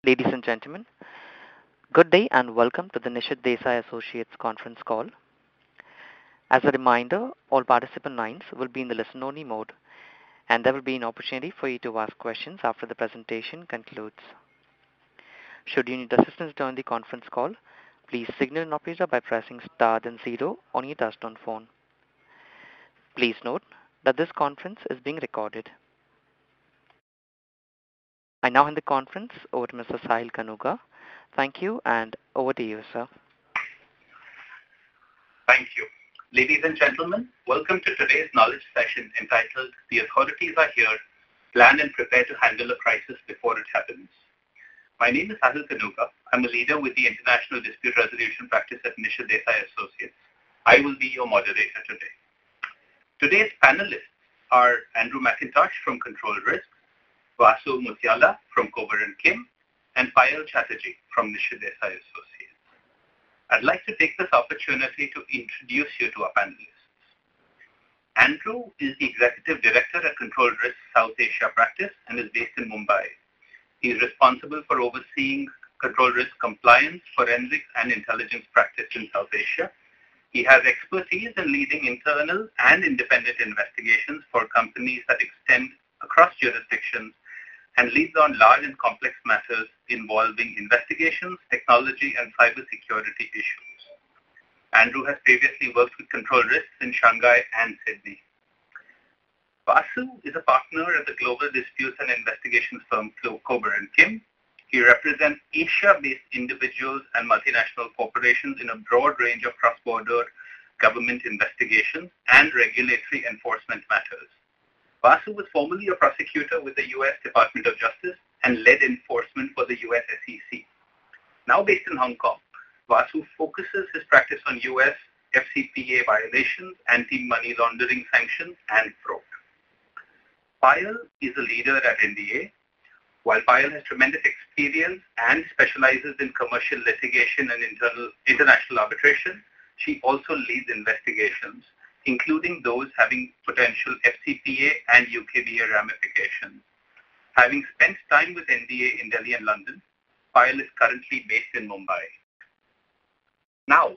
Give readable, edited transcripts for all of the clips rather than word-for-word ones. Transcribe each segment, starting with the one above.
Ladies and gentlemen, good day and welcome to the Nishit Desai Associates conference call. As a reminder, all participant lines will be in the listen-only mode, and there will be an opportunity for you to ask questions after the presentation concludes. Should you need assistance during the conference call, please signal an operator by pressing star then zero on your touchtone phone. Please note that this conference is being recorded. I now hand the conference over to Mr. Sahil Kanuga. Thank you, and over to you, sir. Thank you. Ladies and gentlemen, welcome to today's knowledge session entitled The Authorities Are Here, Plan and Prepare to Handle a Crisis Before It Happens. My name is Sahil Kanuga. I'm a leader with the International Dispute Resolution Practice at Nishit Desai Associates. I will be your moderator today. Today's panelists are Andrew McIntosh from Control Risk, Vasu Mutyala from Kober & Kim, and Payal Chatterjee from Nishit Desai Associates. I'd like to take this opportunity to introduce you to our panelists. Andrew is the Executive Director at Control Risk South Asia Practice and is based in Mumbai. He is responsible for overseeing control risk compliance, forensics, and intelligence practice in South Asia. He has expertise in leading internal and independent investigations for companies that extend across jurisdictions and leads on large and complex matters involving investigations, technology, and cybersecurity issues. Andrew has previously worked with control risks in Shanghai and Sydney. Vasu is a partner at the global disputes and investigations firm Kober & Kim. He represents Asia-based individuals and multinational corporations in a broad range of cross-border government investigations and regulatory enforcement matters. Vasu was formerly a prosecutor with the U.S. Department of Justice and led enforcement for the U.S. SEC. Now based in Hong Kong, Vasu focuses his practice on U.S. FCPA violations, anti-money laundering sanctions, and fraud. Payal is a leader at NDA. While Payal has tremendous experience and specializes in commercial litigation and international arbitration, she also leads investigations, including those having potential FCPA and UKBA ramifications. Having spent time with NDA in Delhi and London, Payal is currently based in Mumbai. Now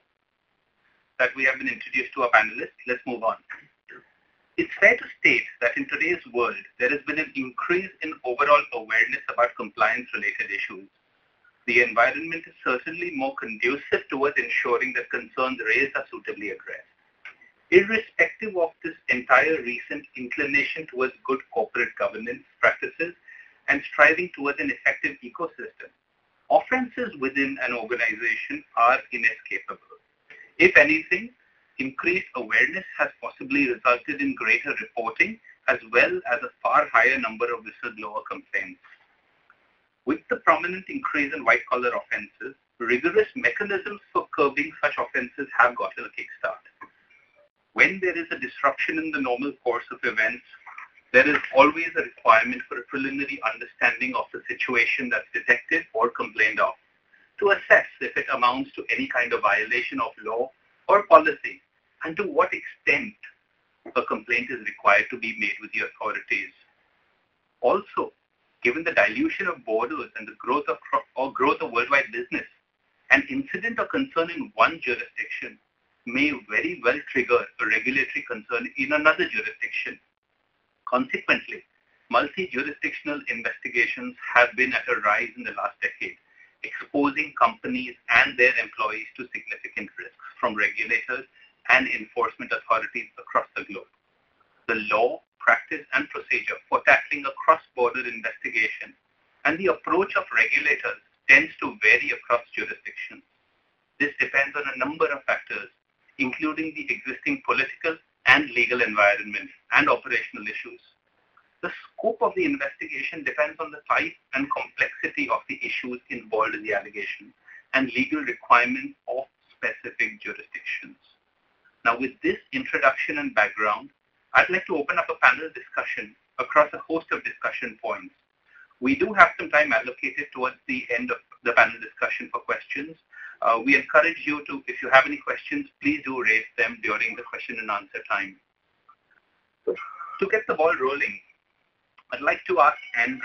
that we have been introduced to our panelists, let's move on. It's fair to state that in today's world, there has been an increase in overall awareness about compliance-related issues. The environment is certainly more conducive towards ensuring that concerns raised are suitably addressed. Irrespective of this entire recent inclination towards good corporate governance practices and striving towards an effective ecosystem, offenses within an organization are inescapable. If anything, increased awareness has possibly resulted in greater reporting as well as a far higher number of whistleblower complaints. With the prominent increase in white-collar offenses, rigorous mechanisms for curbing such offenses have gotten a kickstart. When there is a disruption in the normal course of events, there is always a requirement for a preliminary understanding of the situation that's detected or complained of, to assess if it amounts to any kind of violation of law or policy, and to what extent a complaint is required to be made with the authorities. Also, given the dilution of borders and the growth of worldwide business, an incident or concern in one jurisdiction may very well trigger a regulatory concern in another jurisdiction. Consequently, multi-jurisdictional investigations have been at a rise in the last decade, exposing companies and their employees to significant risks from regulators and enforcement authorities across the globe. The law, practice, and procedure for tackling a cross-border investigation and the approach of regulators tends to vary across jurisdictions. This depends on a number of factors, including the existing political and legal environment and operational issues. The scope of the investigation depends on the type and complexity of the issues involved in the allegation and legal requirements of specific jurisdictions. Now, with this introduction and background, I'd like to open up a panel discussion across a host of discussion points. We do have some time allocated towards the end of the panel discussion for questions. We encourage you to, if you have any questions, please do raise them during the question and answer time. To get the ball rolling, I'd like to ask Andrew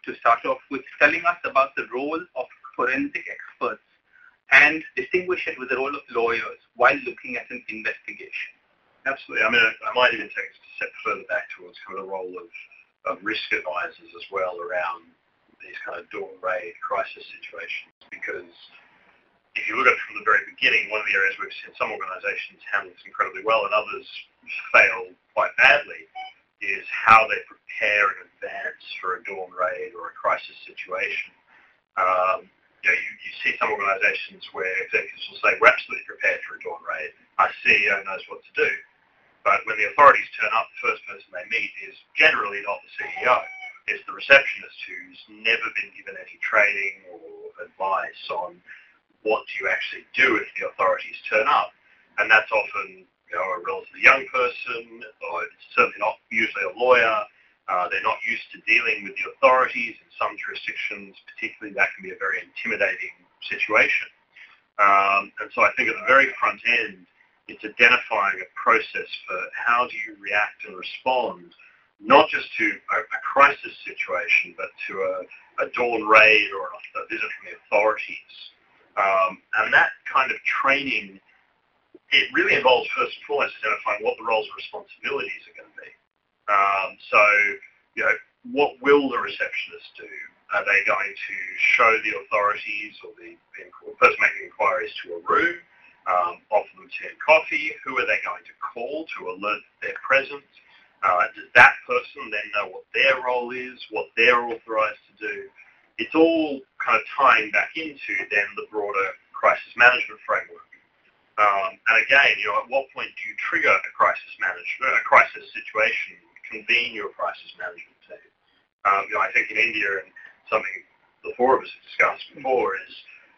to start off with telling us about the role of forensic experts and distinguish it with the role of lawyers while looking at an investigation? Absolutely. I mean, I might even take a step further back towards kind of the role of risk advisors as well around these kind of dawn raid crisis situations, because if you look at it from the very beginning, one of the areas we've seen some organisations handle this incredibly well and others fail quite badly is how they prepare in advance for a dawn raid or a crisis situation. You see some organisations where executives will say, we're absolutely prepared for a dawn raid. Our CEO knows what to do. But when the authorities turn up, the first person they meet is generally not the CEO. It's the receptionist who's never been given any training or advice on what do you actually do if the authorities turn up. And that's often a relatively young person, or it's certainly not usually a lawyer. They're not used to dealing with the authorities. In some jurisdictions, particularly, that can be a very intimidating situation. And so I think at the very front end, it's identifying a process for how do you react and respond, not just to a crisis situation, but to a dawn raid or a visit from the authorities. And that kind of training, it really involves first and foremost identifying what the roles and responsibilities are going to be. What will the receptionist do? Are they going to show the authorities or the person making inquiries to a room, offer them tea and coffee? Who are they going to call to alert their presence? Does that person then know what their role is, what they're authorised to do? It's all kind of tying back into then the broader crisis management framework. And again, at what point do you trigger a crisis situation, convene your crisis management team? I think in India, and something the four of us have discussed before, is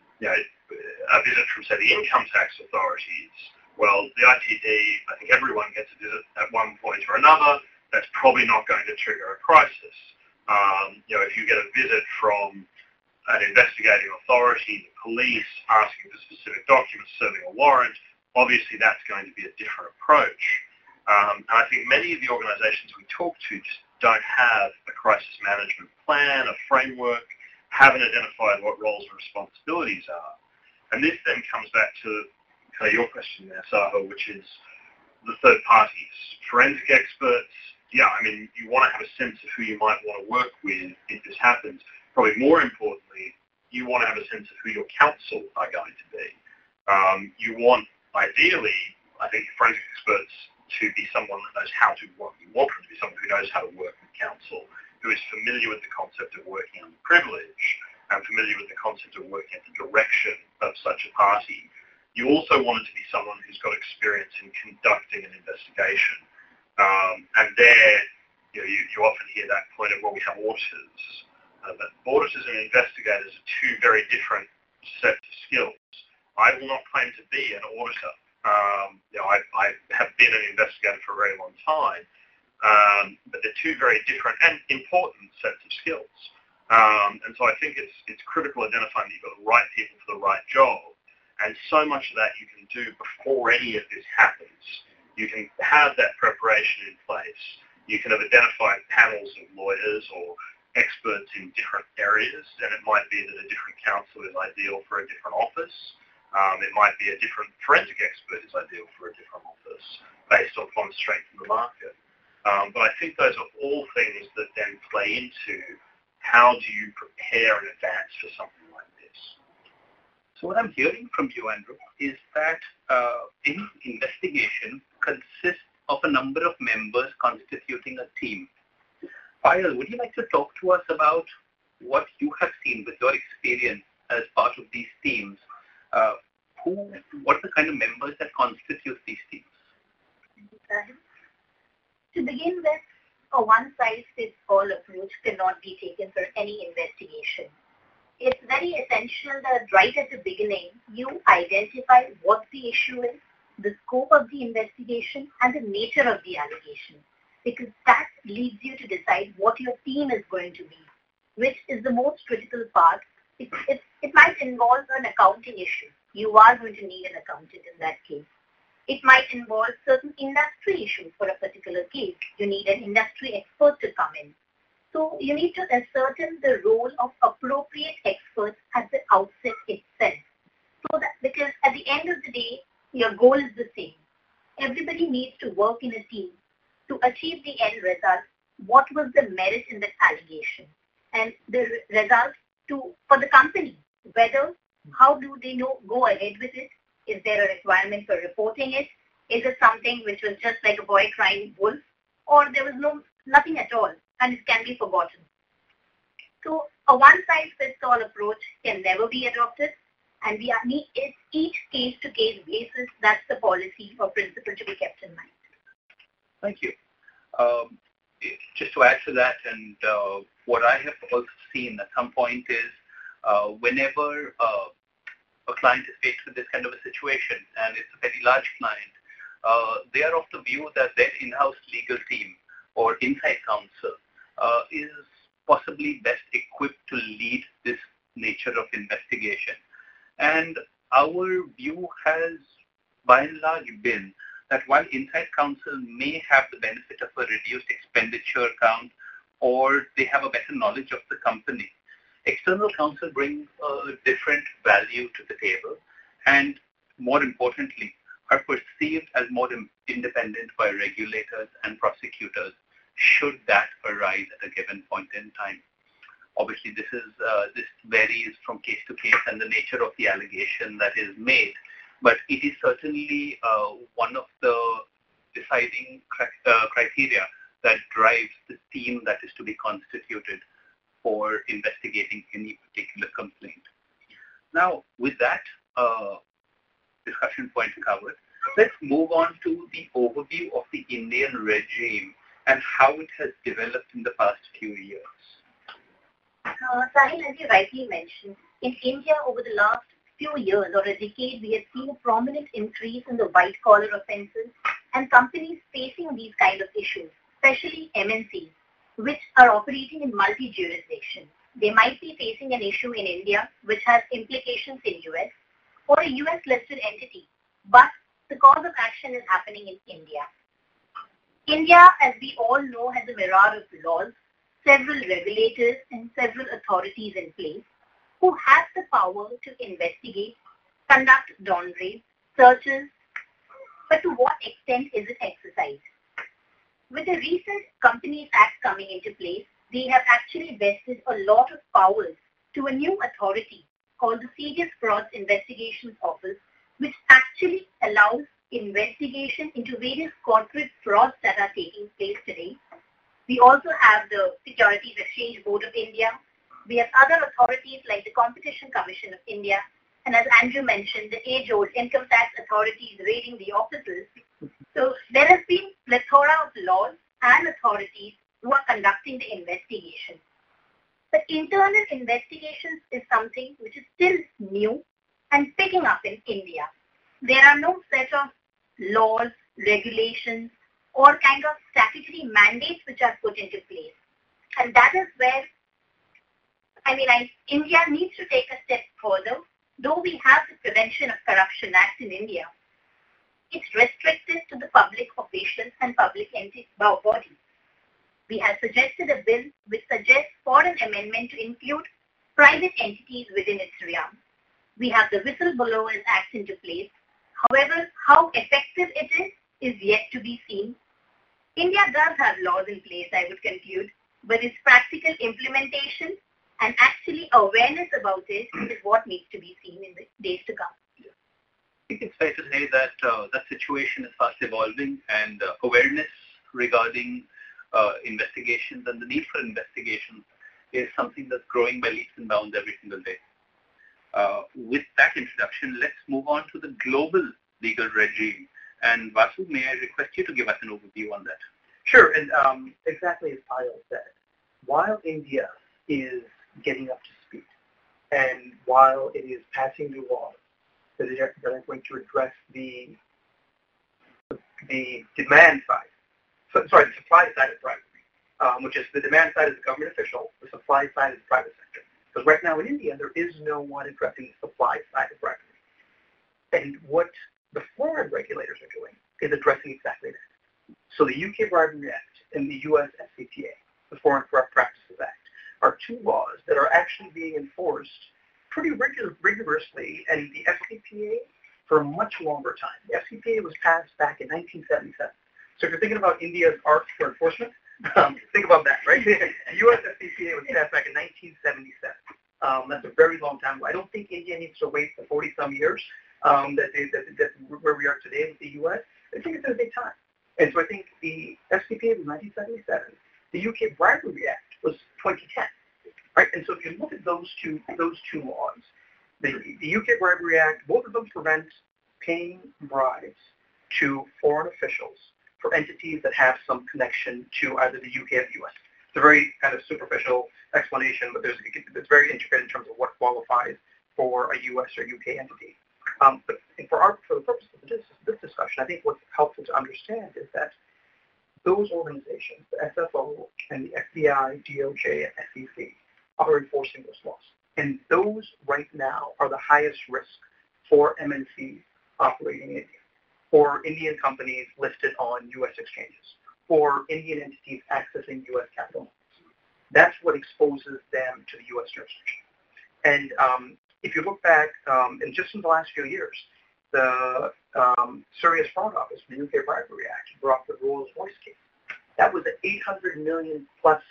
a visit from, say, the income tax authorities. Well, the ITD, I think everyone gets a visit at one point or another. That's probably not going to trigger a crisis. If you get a visit from an investigating authority, the police, asking for specific documents, serving a warrant, obviously that's going to be a different approach. And I think many of the organisations we talk to just don't have a crisis management plan, a framework, haven't identified what roles and responsibilities are. And this then comes back to your question there, Sahil, which is the third parties, forensic experts. Yeah, I mean, you want to have a sense of who you might want to work with if this happens. Probably more importantly, you want to have a sense of who your counsel are going to be. You want, ideally, I think, forensic experts to be someone that knows how to work. You want them to be someone who knows how to work with counsel, who is familiar with the concept of working under privilege and familiar with the concept of working at the direction of such a party. You also want it to be someone who's got experience in conducting an investigation. And there, you often hear that point of, well, we have auditors. But auditors and investigators are two very different sets of skills. I will not claim to be an auditor. I have been an investigator for a very long time, but they're two very different and important sets of skills. And so I think it's critical identifying that you've got the right people for the right job, and so much of that you can do before any of this happens. You can have that preparation in place. You can have identified panels of lawyers or experts in different areas, and it might be that a different counsel is ideal for a different office. It might be a different forensic expert is ideal for a different office based upon the strength of the market. But I think those are all things that then play into how do you prepare in advance for something like this. So what I'm hearing from you, Andrew, is that any investigation consists of a number of members constituting a team. Payal, would you like to talk to us about what you have seen with your experience as part of these teams? What are the kind of members that constitute these teams? To begin with, a one-size-fits-all approach cannot be taken for any investigation. It's very essential that right at the beginning, you identify what the issue is, the scope of the investigation, and the nature of the allegation, because that leads you to decide what your team is going to be, which is the most critical part. It might involve an accounting issue. You are going to need an accountant in that case. It might involve certain industry issues for a particular case. You need an industry expert to come in. So you need to ascertain the role of appropriate experts at the outset itself. So that, because at the end of the day, your goal is the same. Everybody needs to work in a team to achieve the end result. What was the merit in that allegation? And the result for the company, whether, how do they go ahead with it? Is there a requirement for reporting it? Is it something which was just like a boy crying wolf? Or there was nothing at all and it can be forgotten? So a one-size-fits-all approach can never be adopted, and it's each case-to-case basis. That's the policy or principle to be kept in mind. Thank you. Just to add to that, and what I have also seen at some point is whenever a client is faced with this kind of a situation, and it's a very large client, they are of the view that their in-house legal team or inside counsel is possibly best equipped to lead this nature of investigation. And our view has, by and large, been that while inside counsel may have the benefit of a reduced expenditure count or they have a better knowledge of the company, external counsel brings a different value to the table and, more importantly, are perceived as more independent by regulators and prosecutors should that arise at a given point in time. Obviously, this varies from case to case and the nature of the allegation that is made, but it is certainly one of the deciding criteria that drives the team that is to be constituted for investigating any particular complaint. Now, with that discussion point covered, let's move on to the overview of the Indian regime and how it has developed in the past few years. Sahil, as you rightly mentioned, in India over the last few years or a decade, we have seen a prominent increase in the white-collar offences and companies facing these kind of issues, especially MNCs, which are operating in multi-jurisdictions. They might be facing an issue in India which has implications in US or a US-listed entity, but the cause of action is happening in India. India, as we all know, has a myriad of laws, several regulators and several authorities in place who have the power to investigate, conduct dawn raids, searches, but to what extent is it exercised? With the recent Companies Act coming into place, they have actually vested a lot of powers to a new authority called the Serious Frauds Investigations Office, which actually allows investigation into various corporate frauds that are taking place today. We also have the Securities Exchange Board of India. We have other authorities like the Competition Commission of India. And as Andrew mentioned, the age-old income tax authorities raiding the offices. So there has been a plethora of laws and authorities who are conducting the investigation. But internal investigations is something which is still new and picking up in India. There are no set of laws, regulations, or kind of statutory mandates which are put into place. And that is where, India needs to take a step further. Though we have the Prevention of Corruption Act in India, it's restricted to the public officials and public bodies. We have suggested a bill which suggests for an amendment to include private entities within its realm. We have the Whistleblowers Act into place. However, how effective it is yet to be seen. India does have laws in place, I would conclude, but its practical implementation and actually awareness about it is what needs to be seen in the days to come. I think it's fair to say that that situation is fast evolving, and awareness regarding investigations and the need for investigations is something that's growing by leaps and bounds every single day. With that introduction, let's move on to the global legal regime. And Vasu, may I request you to give us an overview on that? Sure, and exactly as Payal said, while India is getting up to speed, and while it is passing new laws that are going to address the demand side, the supply side of bribery, which is the demand side is the government official, the supply side is the private sector. Because right now in India, there is no one addressing the supply side of bribery. And what the foreign regulators are doing is addressing exactly that. So the UK Bribery Act and the US FCPA the Foreign Corrupt Practices Act, are two laws that are actually being enforced pretty rigorously, and the FCPA for a much longer time. The FCPA was passed back in 1977. So if you're thinking about India's art for enforcement, think about that, right? The U.S. FCPA was passed back in 1977. That's a very long time ago. I don't think India needs to wait for 40-some years that where we are today with the U.S. I think it's going to take time. And so I think the FCPA was 1977. The UK Bribery Act was 2010. Right? And so if you look at those two laws, the UK Bribery Act, both of them prevent paying bribes to foreign officials for entities that have some connection to either the UK or the US. It's a very kind of superficial explanation, but it's very intricate in terms of what qualifies for a US or UK entity. But for the purpose of this discussion, I think what's helpful to understand is that those organizations, the SFO and the FBI, DOJ, and SEC, are enforcing those laws. And those right now are the highest risk for MNCs operating in India, or Indian companies listed on U.S. exchanges, or Indian entities accessing U.S. capital markets. That's what exposes them to the U.S. jurisdiction. And if you look back, and just in the last few years, the Serious Fraud Office, the UK Bribery Act, brought the Rolls-Royce case. That was an $800 million+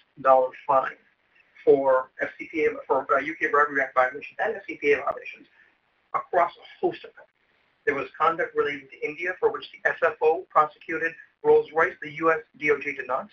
fine for FCPA, for UK Bribery Act violations and FCPA violations across a host of them. There was conduct related to India for which the SFO prosecuted Rolls-Royce. The U.S. DOJ did not,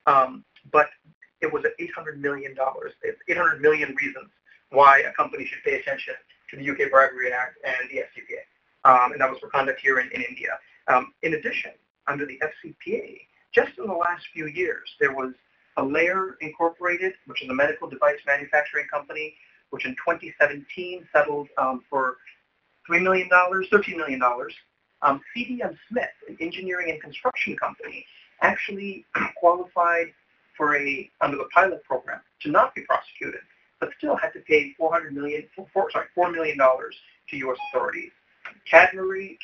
but it was at $800 million. It's 800 million reasons why a company should pay attention to the UK Bribery Act and the FCPA, and that was for conduct here in India. In addition, under the FCPA, just in the last few years, there was Alair Incorporated, which is a medical device manufacturing company, which in 2017 settled for $13 million. CDM Smith, an engineering and construction company, actually qualified for under the pilot program to not be prosecuted, but still had to pay $4 million to U.S. authorities. Cadbury,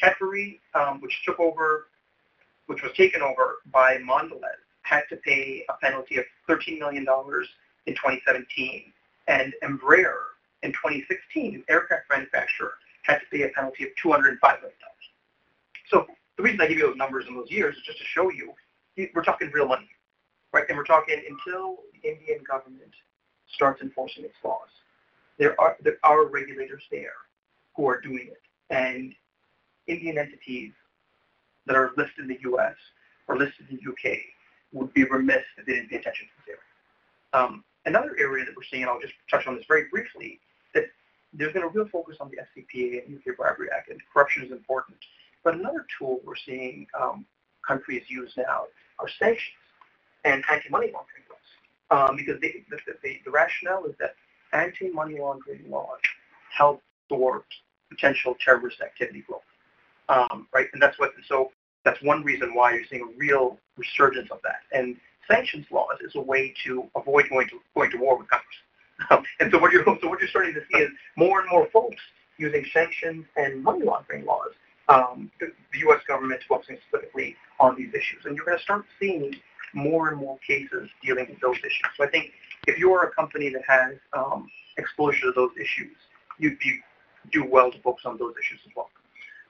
which was taken over by Mondelez, had to pay a penalty of $13 million in 2017, and Embraer in 2016, an aircraft manufacturer, had to pay a penalty of $205 million. So the reason I give you those numbers in those years is just to show you, we're talking real money, right? And we're talking until the Indian government starts enforcing its laws. There are regulators there who are doing it, and Indian entities that are listed in the U.S. or listed in the U.K. would be remiss if they didn't pay attention to this area. Another area that we're seeing, and I'll just touch on this very briefly, that there's been a real focus on the FCPA and UK Bribery Act, and corruption is important. But another tool we're seeing countries use now are sanctions and anti-money laundering laws, because the rationale is that anti-money laundering laws help thwart potential terrorist activity growth, right? And that's one reason why you're seeing a real resurgence of that. And sanctions laws is a way to avoid going to war with countries. And so what you're starting to see is more and more folks using sanctions and money laundering laws. The U.S. government focusing specifically on these issues, and you're going to start seeing more and more cases dealing with those issues. So I think if you are a company that has exposure to those issues, you'd do well to focus on those issues as well.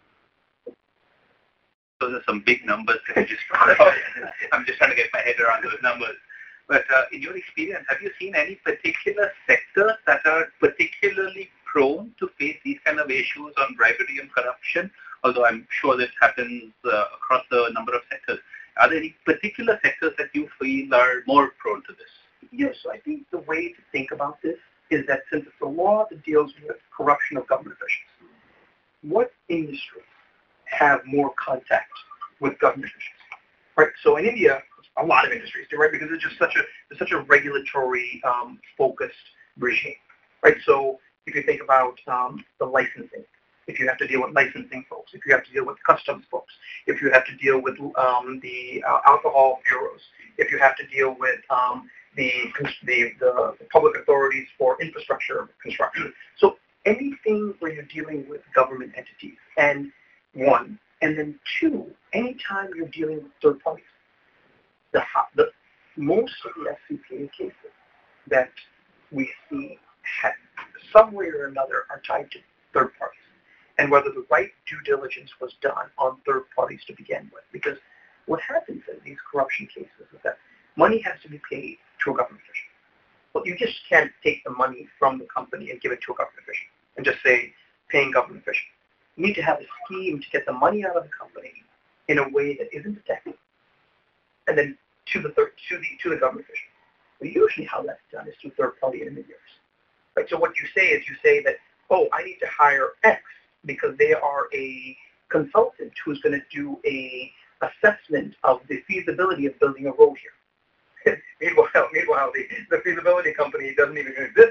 Those are some big numbers that you just brought up. I'm just trying to get my head around those numbers. But in your experience, have you seen any particular sectors that are particularly prone to face these kind of issues on bribery and corruption? Although I'm sure this happens across a number of sectors. Are there any particular sectors that you feel are more prone to this? Yes, so I think the way to think about this is that since it's a law that deals with corruption of government officials, what industries have more contact with government officials? Right. So in India, a lot of industries do, right? Because it's just such a regulatory focused regime, right? So if you think about the licensing, if you have to deal with licensing folks, if you have to deal with customs folks, if you have to deal with the alcohol bureaus, if you have to deal with the public authorities for infrastructure construction. So anything where you're dealing with government entities, and then two, anytime you're dealing with third parties, the most of the FCPA cases that we see some way or another are tied to third parties, and whether the right due diligence was done on third parties to begin with. Because what happens in these corruption cases is that money has to be paid to a government official. Well, you just can't take the money from the company and give it to a government official and just say, paying government official. You need to have a scheme to get the money out of the company in a way that isn't detected, and then to the government official. But usually how that's done is through third-party intermediaries. Right? So what you say that, oh, I need to hire X because they are a consultant who's going to do a assessment of the feasibility of building a road here. meanwhile, the feasibility company doesn't even exist.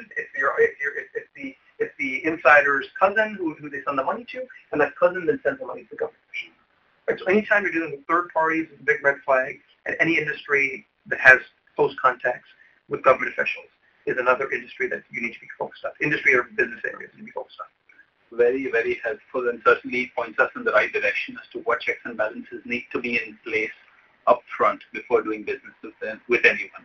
It's the insider's cousin who they send the money to, and that cousin then sends the money to the government official. Right? So anytime you're dealing with third parties, it's a big red flag, and any industry that has close contacts with government officials is another industry that you need to be focused on. Industry or business areas you need to be focused on. Very, very helpful, and certainly points us in the right direction as to what checks and balances need to be in place up front before doing business with anyone.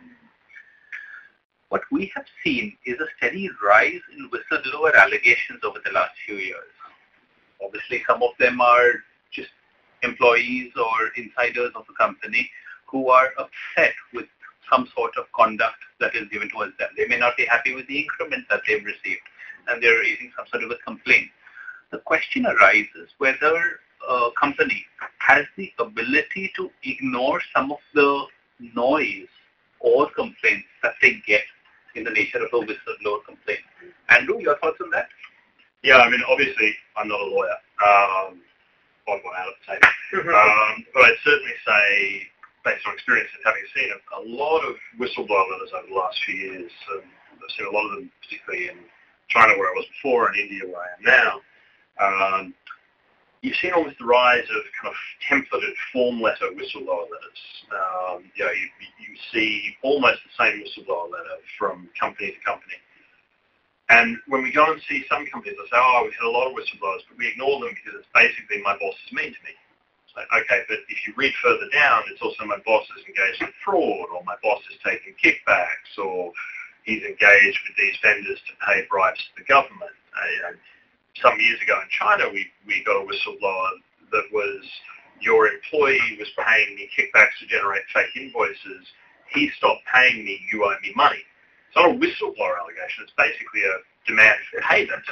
What we have seen is a steady rise in whistleblower allegations over the last few years. Obviously, some of them are just employees or insiders of the company who are upset with some sort of conduct that is given towards them. They may not be happy with the increment that they've received, and they're raising some sort of a complaint. The question arises whether a company has the ability to ignore some of the noise or complaints that they get in the nature of a whistleblower complaint. Andrew, your thoughts on that? Yeah, I mean, obviously, I'm not a lawyer. Odd one out of the table. But I'd certainly say, based on experience and having seen a lot of whistleblower letters over the last few years, I've seen a lot of them, particularly in China, where I was before, and India, where I am now. You've seen almost the rise of kind of templated form letter whistleblower letters. You see almost the same whistleblower letter from company to company. And when we go and see some companies, they say, oh, we've had a lot of whistleblowers, but we ignore them because it's basically my boss is mean to me. It's like, okay, but if you read further down, it's also my boss is engaged in fraud, or my boss is taking kickbacks, or he's engaged with these vendors to pay bribes to the government. Some years ago in China, we got a whistleblower that was, your employee was paying me kickbacks to generate fake invoices. He stopped paying me, you owe me money. It's not a whistleblower allegation. It's basically a demand for payment.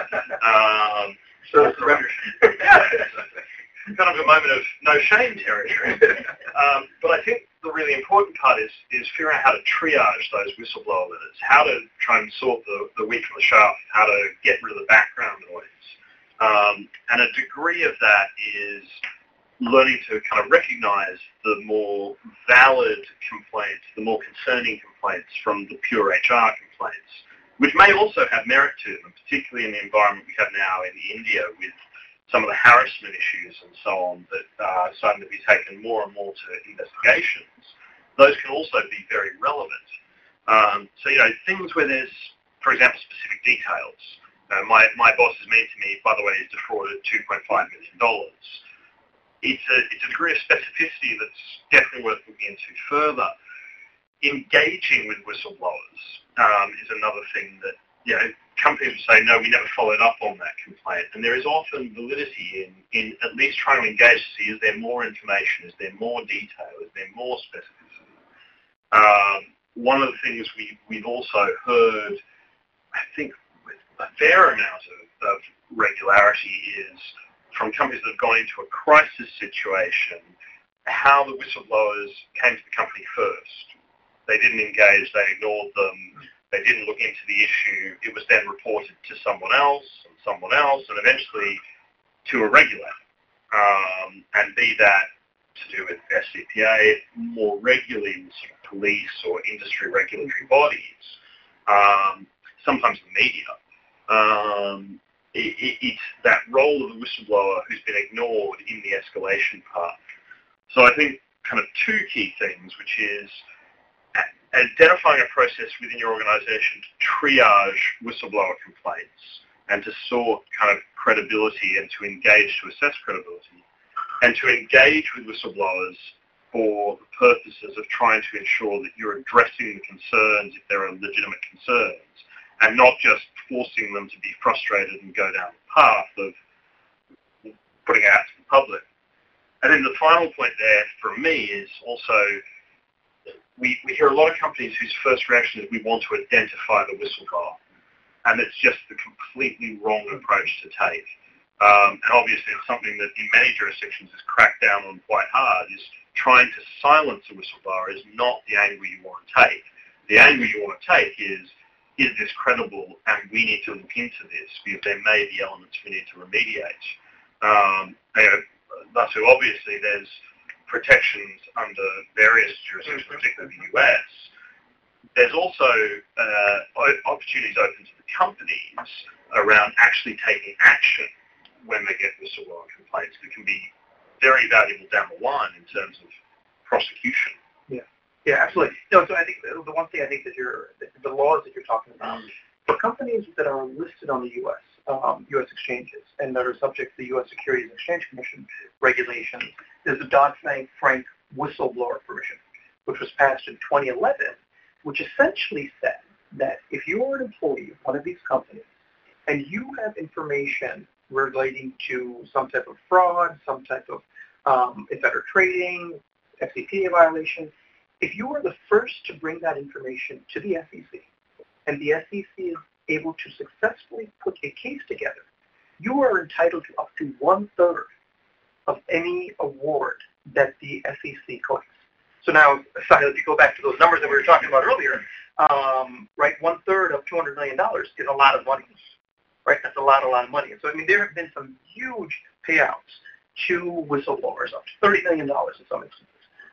So it's kind of a moment of no shame territory. But I think the really important part is figuring out how to triage those whistleblower letters, how to try and sort the wheat from the chaff, how to get rid of the background noise. And a degree of that is learning to kind of recognize the more valid complaints, the more concerning complaints from the pure HR complaints, which may also have merit to them, particularly in the environment we have now in India with some of the harassment issues and so on that are starting to be taken more and more to investigations. Those can also be very relevant. So, things where there's, for example, specific details. My boss is mean to me, by the way, he's defrauded $2.5 million. It's a degree of specificity that's definitely worth looking into further. Engaging with whistleblowers is another thing that, companies will say, no, we never followed up on that complaint. And there is often validity in at least trying to engage to see, is there more information, is there more detail, is there more specificity? One of the things we've also heard, I think, with a fair amount of regularity is from companies that have gone into a crisis situation, how the whistleblowers came to the company first. They didn't engage, they ignored them, they didn't look into the issue. It was then reported to someone else, and eventually to a regulator. And be that to do with FCPA, more regularly with sort of police or industry regulatory bodies, sometimes the media. It's that role of the whistleblower who's been ignored in the escalation path. So I think kind of two key things, which is identifying a process within your organization to triage whistleblower complaints and to sort kind of credibility and to engage to assess credibility, and to engage with whistleblowers for the purposes of trying to ensure that you're addressing the concerns if there are legitimate concerns, and not just forcing them to be frustrated and go down the path of putting out to the public. And then the final point there for me is also we hear a lot of companies whose first reaction is we want to identify the whistleblower, and it's just the completely wrong approach to take. And obviously it's something that in many jurisdictions is cracked down on quite hard, is trying to silence a whistleblower is not the angle you want to take. The angle you want to take is this credible and we need to look into this because there may be elements we need to remediate. Thus, obviously there's protections under various jurisdictions, particularly the US. There's also opportunities open to the companies around actually taking action when they get whistleblower complaints that can be very valuable down the line in terms of prosecution. Yeah, absolutely. No, so I think the one thing I think that the laws that you're talking about, for companies that are listed on the U.S. exchanges and that are subject to the U.S. Securities and Exchange Commission regulations, there's the Dodd-Frank whistleblower provision, which was passed in 2011, which essentially said that if you are an employee of one of these companies and you have information relating to some type of fraud, some type of insider trading, FCPA violation, if you are the first to bring that information to the SEC, and the SEC is able to successfully put a case together, you are entitled to up to 1/3 of any award that the SEC collects. So now, if you go back to those numbers that we were talking about earlier, right, 1/3 of $200 million is a lot of money, right? That's a lot of money. So, I mean, there have been some huge payouts to whistleblowers, up to $30 million in some instances,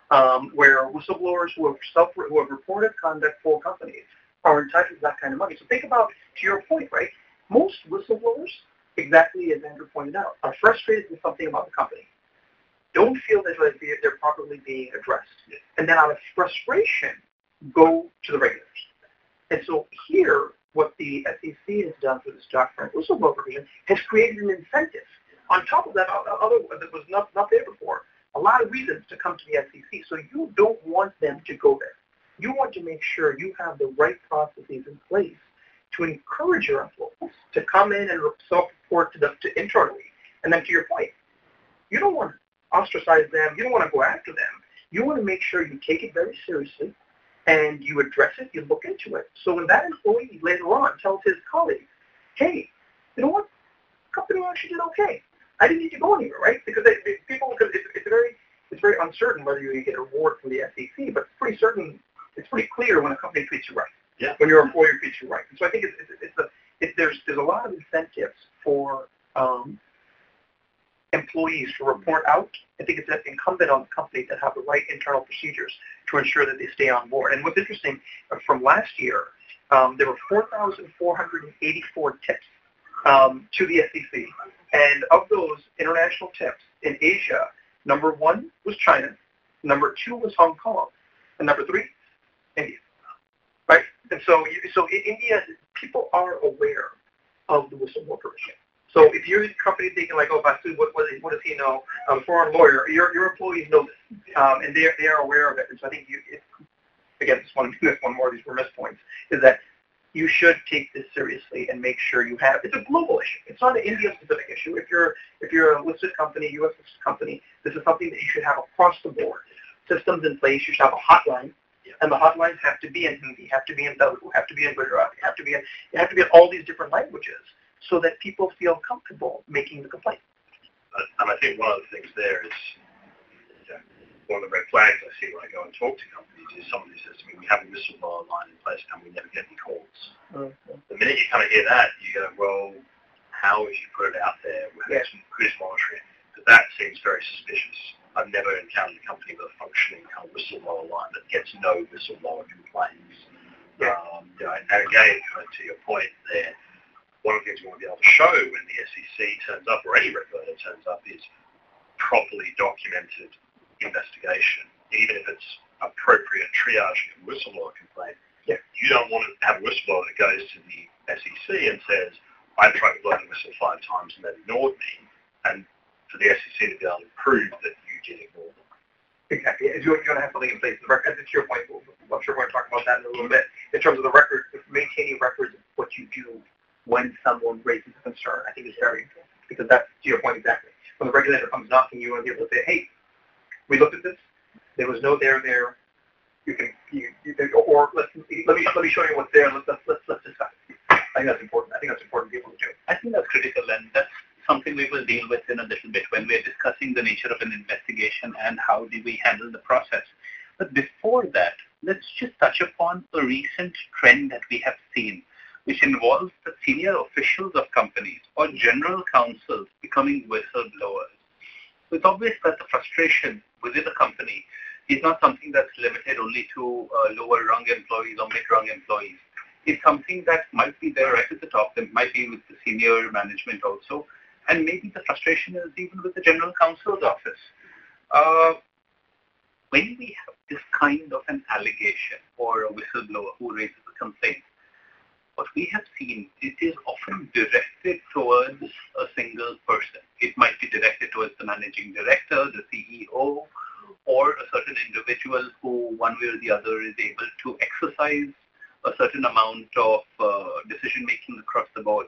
where whistleblowers who have reported conduct for companies are entitled to that kind of money. So think about, to your point, right, most whistleblowers, exactly as Andrew pointed out, are frustrated with something about the company, don't feel that they're properly being addressed, and then out of frustration, go to the regulators. And so here, what the SEC has done for this Dodd-Frank whistleblower provision has created an incentive. On top of that, that was not there before, a lot of reasons to come to the SEC. So you don't want them to go there. You want to make sure you have the right processes in place to encourage your employees to come in and self-report to internally. And then to your point, you don't want to ostracize them. You don't want to go after them. You want to make sure you take it very seriously and you address it, you look into it. So when that employee later on tells his colleague, hey, you know what, the company actually did okay. I didn't need to go anywhere, right? Because it's very uncertain whether you get a reward from the SEC, but it's pretty clear when a company treats you right. Yeah. When your employer treats you right. And so I think there's a lot of incentives for employees to report out. I think it's incumbent on companies that have the right internal procedures to ensure that they stay on board. And what's interesting, from last year, there were 4,484 tips to the SEC. And of those international tips in Asia, number 1 was China, number 2 was Hong Kong, and number 3, India. Right? And so in India, people are aware of the whistleblower provision. So if you're a company thinking like, oh, Vasu, what does he know? I'm a foreign lawyer. Your employees know this, and they are aware of it. And so I think again, this one more of these remiss points is that you should take this seriously and make sure you have. It's a global issue. It's not an India-specific issue. If you're a listed company, U.S. listed company, this is something that you should have across the board. Systems in place. You should have a hotline, and the hotlines have to be in Hindi, have to be in Telugu, have to be in Gujarati, have to be in all these different languages, so that people feel comfortable making the complaint. And I think one of the things there is, one of the red flags I see when I go and talk to companies is someone who says to me, we have a whistleblower line in place and we never get any calls. Mm-hmm. The minute you kind of hear that, you go, well, how have you put it out there? Who's monitoring it? But that seems very suspicious. I've never encountered a company with a functioning kind of whistleblower line that gets no whistleblower complaints. Yeah. And again, to your point there, one of the things we want to be able to show when the SEC turns up or any regulator turns up is properly documented investigation, even if it's appropriate triaging of whistleblower complaint. Yeah. You don't want to have a whistleblower that goes to the SEC and says, I tried to blow the whistle 5 times and they ignored me, and for the SEC to be able to prove that you did ignore them. Exactly. You're going to have something in place. The record, to your point, I'm sure we're going to talk about that in a little bit. In terms of the record, maintaining records of what you do when someone raises a concern, I think is very important. Because that's, to your point exactly. When the regulator comes knocking, you want to be able to say, hey, we looked at this. There was no there there. You can, or let me show you what's there. Let's discuss it. I think that's important. I think that's important for people to do. I think that's critical, and that's something we will deal with in a little bit when we're discussing the nature of an investigation and how do we handle the process. But before that, let's just touch upon a recent trend that we have seen, which involves the senior officials of companies or general counsels becoming whistleblowers. So it's obvious that the frustration within a company is not something that's limited only to lower rung employees or mid-rung employees. It's something that might be there right at the top. It might be with the senior management also. And maybe the frustration is even with the general counsel's office. When we have this kind of an allegation or a whistleblower who raises a complaint, what we have seen, it is often directed towards a single person. It might be directed towards the managing director, the CEO, or a certain individual who, one way or the other, is able to exercise a certain amount of decision-making across the board.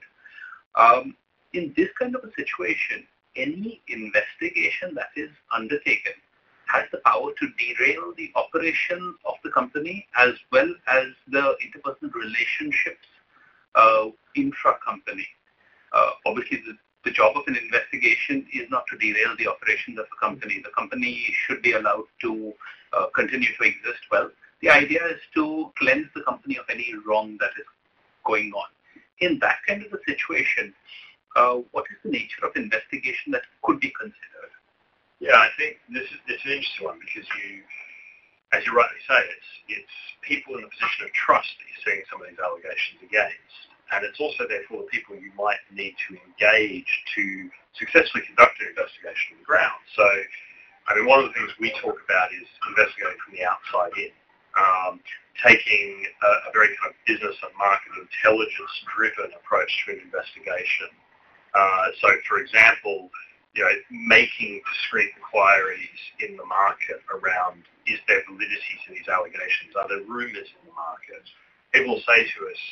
In this kind of a situation, any investigation that is undertaken has the power to derail the operations of the company as well as the interpersonal relationships intra-company. Obviously, the job of an investigation is not to derail the operations of a company. The company should be allowed to continue to exist well. The idea is to cleanse the company of any wrong that is going on. In that kind of a situation, what is the nature of investigation that could be considered? Yeah, I think this is an interesting one because as you rightly say, it's people in a position of trust that you're seeing some of these allegations against. And it's also, therefore, the people you might need to engage to successfully conduct an investigation on the ground. So, I mean, one of the things we talk about is investigating from the outside in, taking a very kind of business and market intelligence-driven approach to an investigation. So, for example, making discrete inquiries in the market around, is there validity to these allegations? Are there rumours in the market? People will say to us,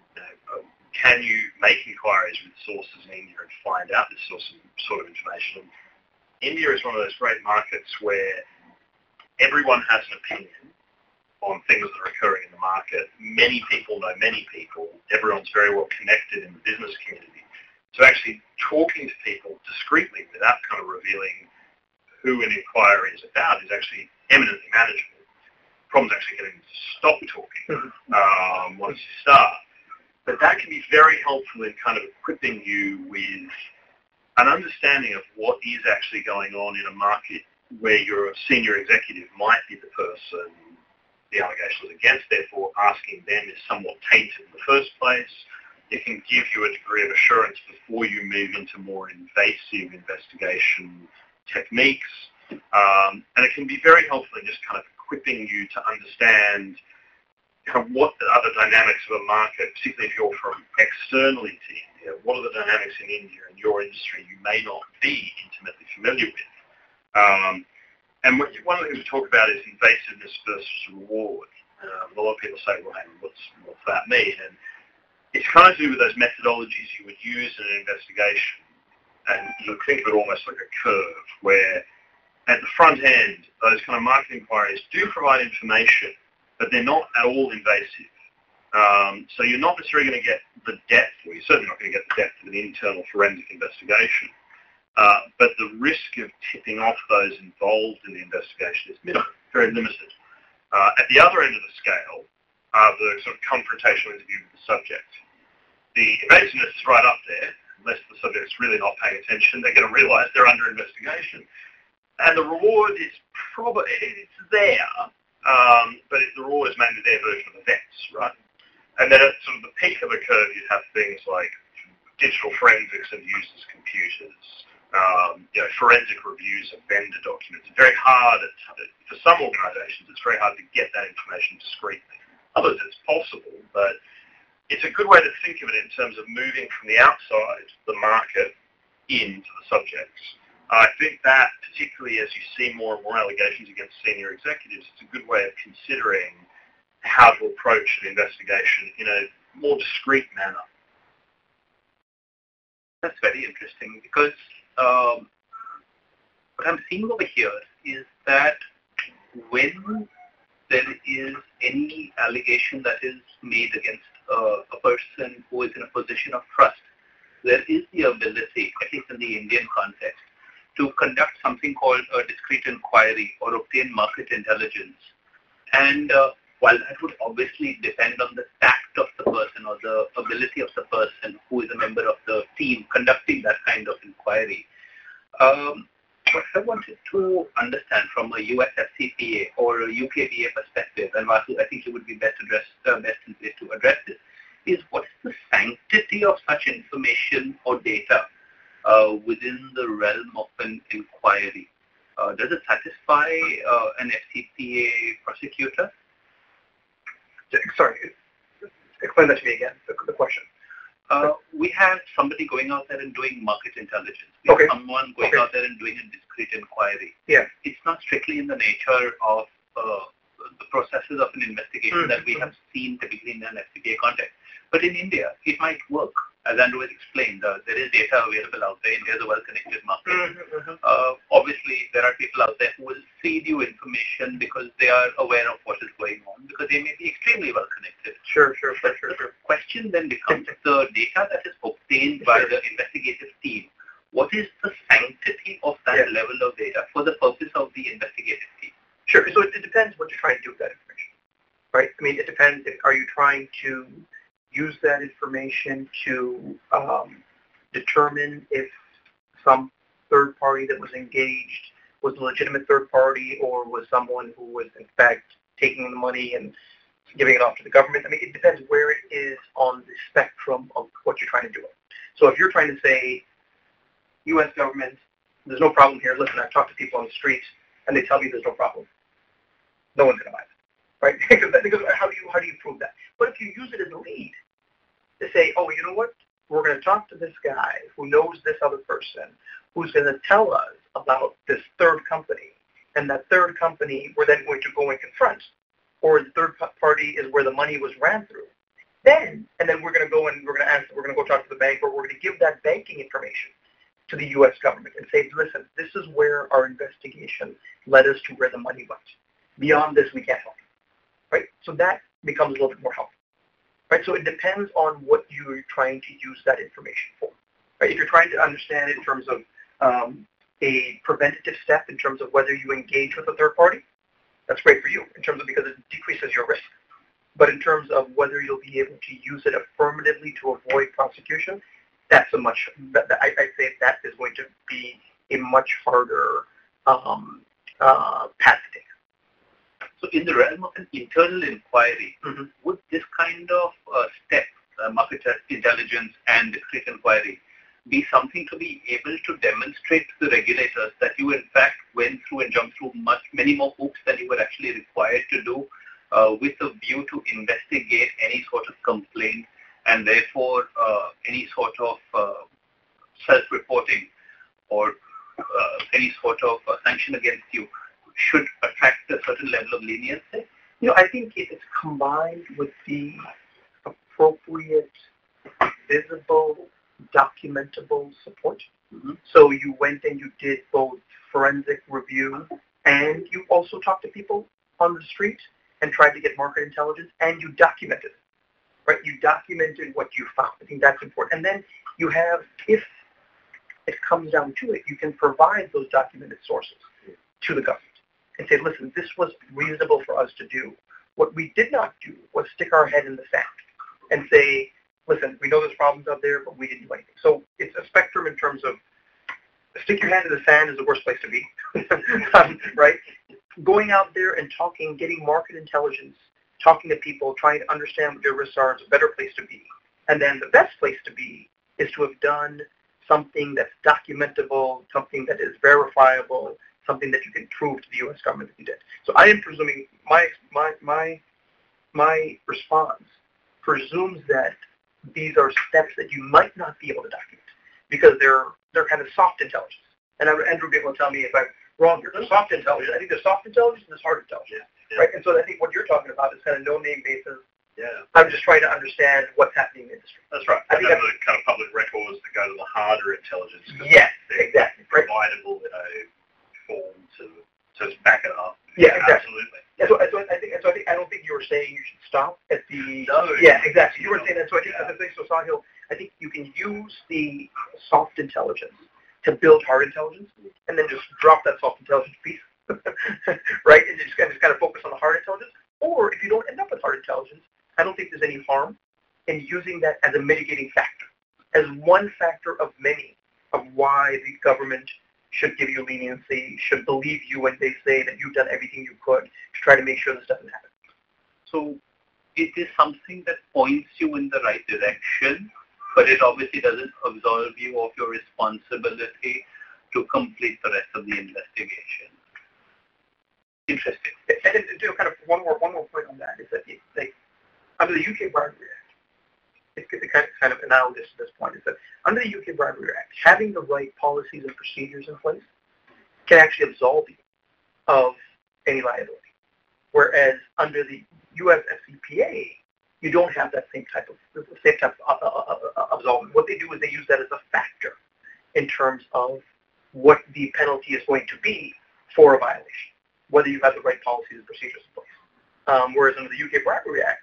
can you make inquiries with sources in India and find out this sort of information? India is one of those great markets where everyone has an opinion on things that are occurring in the market. Many people know many people. Everyone's very well connected in the business community. So actually talking to people discreetly without kind of revealing who an inquiry is about is actually eminently manageable. The problem is actually getting them to stop talking once you start. But that can be very helpful in kind of equipping you with an understanding of what is actually going on in a market where your senior executive might be the person the allegation is against, therefore asking them is somewhat tainted in the first place. It can give you a degree of assurance before you move into more invasive investigation techniques. And it can be very helpful in just kind of equipping you to understand what are the dynamics of a market, particularly if you're from externally to India. What are the dynamics in India and your industry you may not be intimately familiar with? And one of the things we talk about is invasiveness versus reward. A lot of people say, well, hang on, what's that mean? And it's kind of to do with those methodologies you would use in an investigation. And you would think of it almost like a curve, where at the front end, those kind of market inquiries do provide information, but they're not at all invasive. So you're not necessarily going to get the depth, or you're certainly not going to get the depth of an internal forensic investigation. But the risk of tipping off those involved in the investigation is minimal, very limited. At the other end of the scale are the sort of confrontational interview with the subject. The invasiveness is right up there. Unless the subject's really not paying attention, they're going to realise they're under investigation. And the reward is it's there, but the reward is mainly their version of events, right? And then at sort of the peak of the curve, you have things like digital forensics of users' computers, forensic reviews of vendor documents. It's very hard, for some organisations, it's very hard to get that information discreetly. Others, it's possible, but it's a good way to think of it in terms of moving from the outside, the market, into the subjects. I think that, particularly as you see more and more allegations against senior executives, it's a good way of considering how to approach an investigation in a more discreet manner. That's very interesting because what I'm seeing over here is that when there is any allegation that is made against a person who is in a position of trust, there is the ability, at least in the Indian context, to conduct something called a discrete inquiry or obtain market intelligence. And while that would obviously depend on the tact of the person or the ability of the person who is a member of the team conducting that kind of inquiry, what I wanted to understand from a US FCPA or a UKBA perspective, and Vasu, I think you would be best in place to address this, is what is the sanctity of such information or data within the realm of an inquiry? Does it satisfy an FCPA prosecutor? Sorry, explain that to me again, the question. We have somebody going out there and doing market intelligence. We Okay. have someone going out there and doing a discrete inquiry. Yeah. It's not strictly in the nature of the processes of an investigation that we have seen typically in an FCPA context. But in India, it might work. As Andrew has explained, there is data available out there. India is a well-connected market. Obviously, there are people out there who will feed you information because they are aware of what is going on, because they may be extremely well-connected. Sure. The question then becomes the data that is obtained by the investigative team. What is the sanctity of that level of data for the purpose of the investigative team? Sure. So it depends what you're trying to do with that information, right? I mean, it depends. Are you trying to use that information to determine if some third party that was engaged was a legitimate third party or was someone who was in fact taking the money and giving it off to the government? I mean, it depends where it is on the spectrum of what you're trying to do. So if you're trying to say, U.S. government, there's no problem here. Listen, I've talked to people on the street and they tell me there's no problem. No one's going to buy it, right? because how do you prove that? But if you use it as a lead to say, oh, you know what? We're going to talk to this guy who knows this other person, who's going to tell us about this third company, and that third company we're then going to go and confront, or the third party is where the money was ran through. Then we're going to go and we're going to go talk to the bank, or we're going to give that banking information to the U.S. government and say, listen, this is where our investigation led us to where the money went. Beyond this, we can't help you, right? So that becomes a little bit more helpful, right? So it depends on what you're trying to use that information for, right? If you're trying to understand it in terms of a preventative step, in terms of whether you engage with a third party, that's great for you in terms of because it decreases your risk. But in terms of whether you'll be able to use it affirmatively to avoid prosecution, that's I say that is going to be a much harder path to take. So in the realm of an internal inquiry, would this kind of step, market intelligence and discrete inquiry, be something to be able to demonstrate to the regulators that you in fact went through and jumped through many more hoops than you were actually required to do with a view to investigate any sort of complaint and therefore any sort of self-reporting or any sort of sanction against you should attract a certain level of leniency? You know, I think if it's combined with the appropriate, visible, documentable support. So you went and you did both forensic review and you also talked to people on the street and tried to get market intelligence and you documented it, right? You documented what you found. I think that's important. And then you have, if it comes down to it, you can provide those documented sources to the government and say, listen, this was reasonable for us to do. What we did not do was stick our head in the sand and say, listen, we know there's problems out there, but we didn't do anything. So it's a spectrum in terms of stick your hand in the sand is the worst place to be, right? Going out there and talking, getting market intelligence, talking to people, trying to understand what their risks are is a better place to be. And then the best place to be is to have done something that's documentable, something that is verifiable, something that you can prove to the U.S. government that you did. So I am presuming my response presumes that these are steps that you might not be able to document because they're kind of soft intelligence. And Andrew will be able to tell me if I'm wrong here. There's soft intelligence. I think there's soft intelligence and there's hard intelligence, right? And so I think what you're talking about is kind of no-name basis. Yeah. I'm just trying to understand what's happening in the industry. That's right. I think that's the kind of public records that go to the harder intelligence. Yes, exactly. Right. Providable in a form to back it up. Yeah, exactly. Absolutely. Yeah, so I think I don't think you were saying you should stop at the. No. Yeah, exactly. You were saying that. So I think that's the thing. So Sahil, I think you can use the soft intelligence to build hard intelligence, and then just drop that soft intelligence piece, right? And just kind of focus on the hard intelligence. Or if you don't end up with hard intelligence, I don't think there's any harm in using that as a mitigating factor, as one factor of many of why the government should give you leniency, should believe you when they say that you've done everything you could to try to make sure this doesn't happen. So it is something that points you in the right direction, but it obviously doesn't absolve you of your responsibility to complete the rest of the investigation. Interesting. And kind of one more point on that is that under the UK Bribery Act, it's kind of analogous to this point, is that under the UK Bribery Act, having the right policies and procedures in place can actually absolve you of any liability. Whereas under the US FCPA, you don't have that same type of absolvement. What they do is they use that as a factor in terms of what the penalty is going to be for a violation, whether you have the right policies and procedures in place. Whereas under the UK Bribery Act,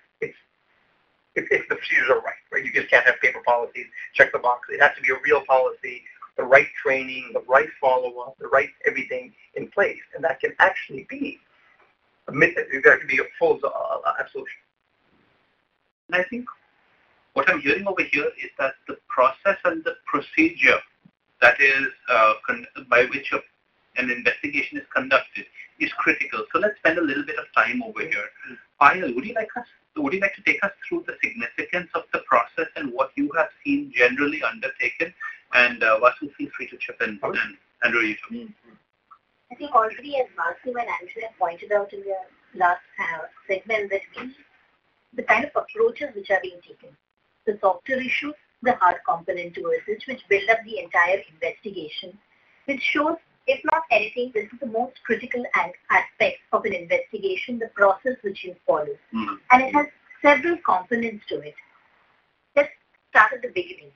if the procedures are right? You just can't have paper policies, check the box. It has to be a real policy, the right training, the right follow-up, the right everything in place, and that can actually be a full absolution. And I think what I'm hearing over here is that the process and the procedure that is by which an investigation is conducted is critical. So let's spend a little bit of time over here. Payal, would you like to take us through the significance of the process and what you have seen generally undertaken? And Vasu, feel free to chip in. And Andrew, you too. I think already, as Vasu and Andrew have pointed out in the last segment, that the kind of approaches which are being taken, the softer issues, the hard component towards it, which build up the entire investigation, which shows, if not anything, this is the most critical aspect of an investigation, the process which you follow. Mm-hmm. And it has several components to it. Let's start at the beginning.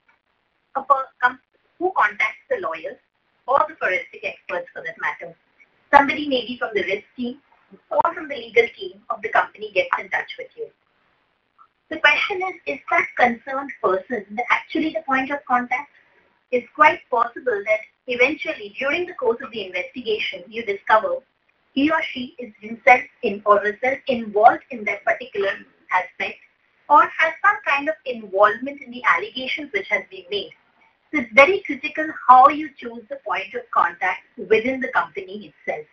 Who contacts the lawyers or the forensic experts for that matter? Somebody maybe from the risk team or from the legal team of the company gets in touch with you. The question is that concerned person actually the point of contact? It's quite possible that eventually, during the course of the investigation, you discover he or she is himself or herself involved in that particular aspect or has some kind of involvement in the allegations which has been made. So it's very critical how you choose the point of contact within the company itself.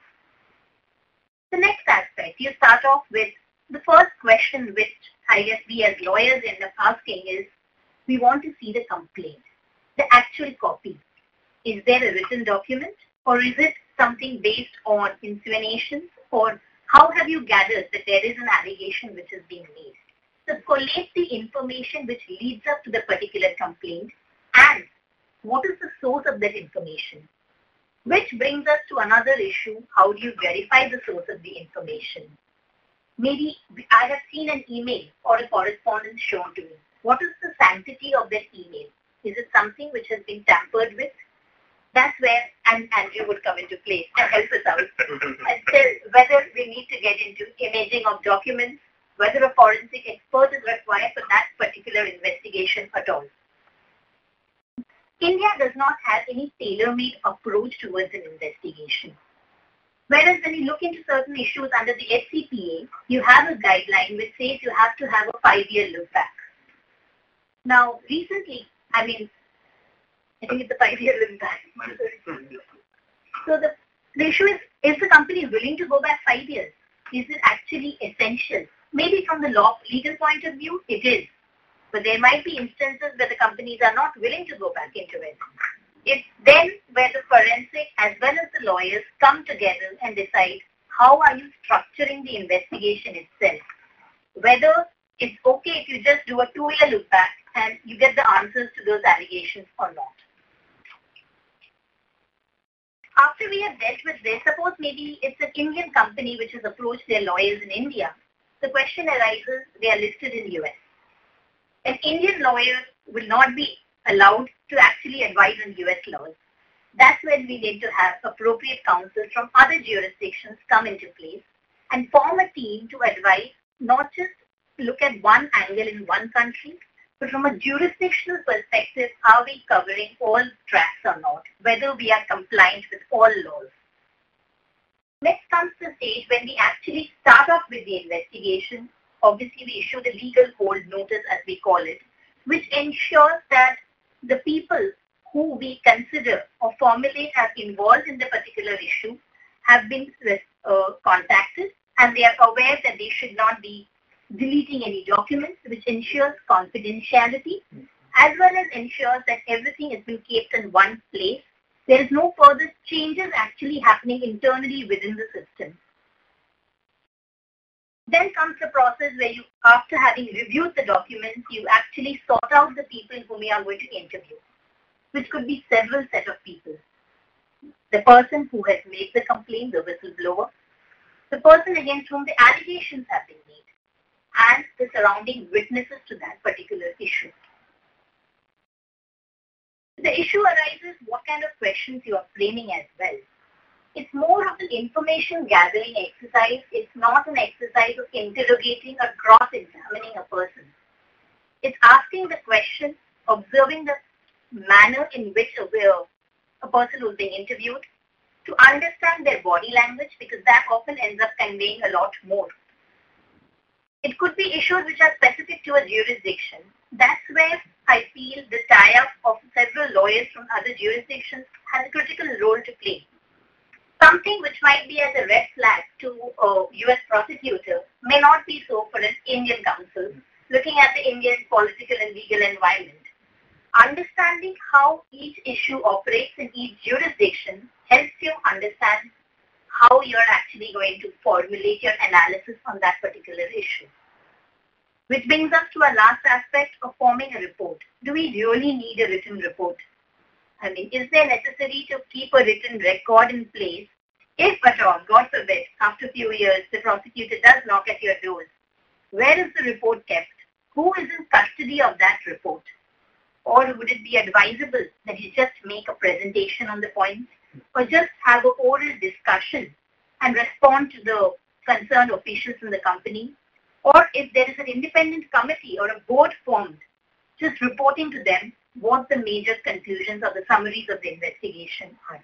The next aspect, you start off with the first question which I guess we as lawyers end up asking is, we want to see the complaint, the actual copy. Is there a written document or is it something based on insinuations, or how have you gathered that there is an allegation which is being made? So collate the information which leads up to the particular complaint and what is the source of that information? Which brings us to another issue, how do you verify the source of the information? Maybe I have seen an email or a correspondence shown to me. What is the sanctity of that email? Is it something which has been tampered with? That's where Andrew would come into place and help us out. And tell whether we need to get into imaging of documents, whether a forensic expert is required for that particular investigation at all. India does not have any tailor-made approach towards an investigation. Whereas when you look into certain issues under the FCPA, you have a guideline which says you have to have a 5-year look back. Now, recently, I think it's a 5-year look back. So the issue is the company willing to go back 5 years? Is it actually essential? Maybe from the legal point of view, it is. But there might be instances where the companies are not willing to go back into it. It's then where the forensic as well as the lawyers come together and decide how are you structuring the investigation itself. Whether it's okay if you just do a 2-year look back and you get the answers to those allegations or not. after we have dealt with this, suppose maybe it's an Indian company which has approached their lawyers in India. The question arises, they are listed in US. An Indian lawyer will not be allowed to actually advise on US laws. That's when we need to have appropriate counsel from other jurisdictions come into place and form a team to advise, not just look at one angle in one country, but from a jurisdictional perspective, are we covering all tracks or not, whether we are compliant with all laws. Next comes the stage when we actually start off with the investigation. Obviously, we issue the legal hold notice, as we call it, which ensures that the people who we consider or formulate as involved in the particular issue have been contacted, and they are aware that they should not be deleting any documents, which ensures confidentiality, as well as ensures that everything has been kept in one place. There is no further changes actually happening internally within the system. Then comes the process where you, after having reviewed the documents, you actually sort out the people whom you are going to interview, which could be several set of people. The person who has made the complaint, the whistleblower, the person against whom the allegations have been made, and the surrounding witnesses to that particular issue. The issue arises what kind of questions you are framing as well. It's more of an information gathering exercise. It's not an exercise of interrogating or cross-examining a person. It's asking the question, observing the manner in which a person who's being interviewed, to understand their body language, because that often ends up conveying a lot more. It could be issues which are specific to a jurisdiction. That's where I feel the tie-up of several lawyers from other jurisdictions has a critical role to play. Something which might be as a red flag to a US prosecutor may not be so for an Indian counsel, looking at the Indian political and legal environment. Understanding how each issue operates in each jurisdiction helps you understand how you're actually going to formulate your analysis on that particular issue. Which brings us to our last aspect of forming a report. Do we really need a written report? I mean, is there necessary to keep a written record in place if at all, God forbid, after a few years, the prosecutor does knock at your doors? Where is the report kept? Who is in custody of that report? Or would it be advisable that you just make a presentation on the points, or just have an oral discussion and respond to the concerned officials in the company? Or if there is an independent committee or a board formed, just reporting to them what the major conclusions or the summaries of the investigation are.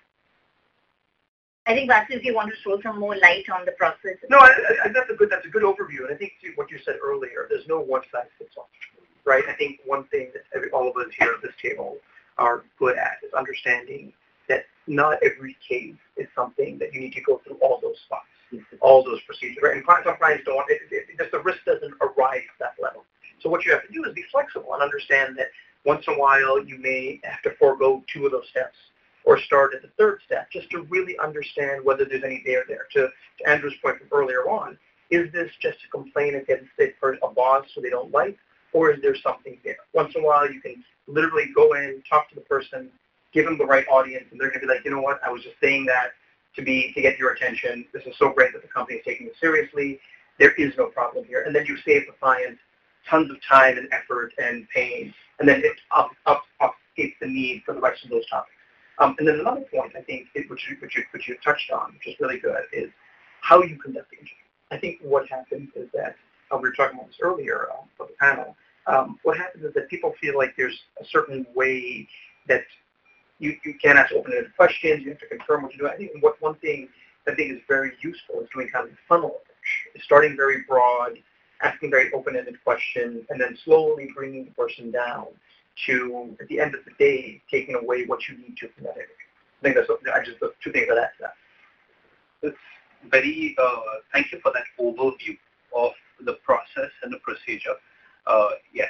I think, Vasu, if you want to throw some more light on the process. No, that's a good overview. And I think what you said earlier, there's no one size fits all, right? I think one thing that all of us here at this table are good at is understanding that not every case is something that you need to go through all those spots, all those procedures, right? And some clients don't want it. Just the risk doesn't arise at that level. So what you have to do is be flexible and understand that once in a while you may have to forego two of those steps or start at the third step just to really understand whether there's any there there. To Andrew's point from earlier on, is this just a complaint against a boss who they don't like, or is there something there? Once in a while you can literally go in, talk to the person, give them the right audience, and they're going to be like, you know what, I was just saying that to get your attention. This is so great that the company is taking it seriously. There is no problem here. And then you save the client tons of time and effort and pain, and then it updates the need for the rest of those topics. And then another point, I think, which you touched on, which is really good, is how you conduct the interview. I think what happens is that, we were talking about this earlier for the panel, what happens is that people feel like there's a certain way that you can't ask open-ended questions, you have to confirm what you do. I think one thing that I think is very useful is doing kind of a funnel approach. It's starting very broad, asking very open-ended questions, and then slowly bringing the person down to, at the end of the day, taking away what you need to from that interview. I think that's just the two things I'd add to that. It's very, thank you for that overview of the process and the procedure. Yes,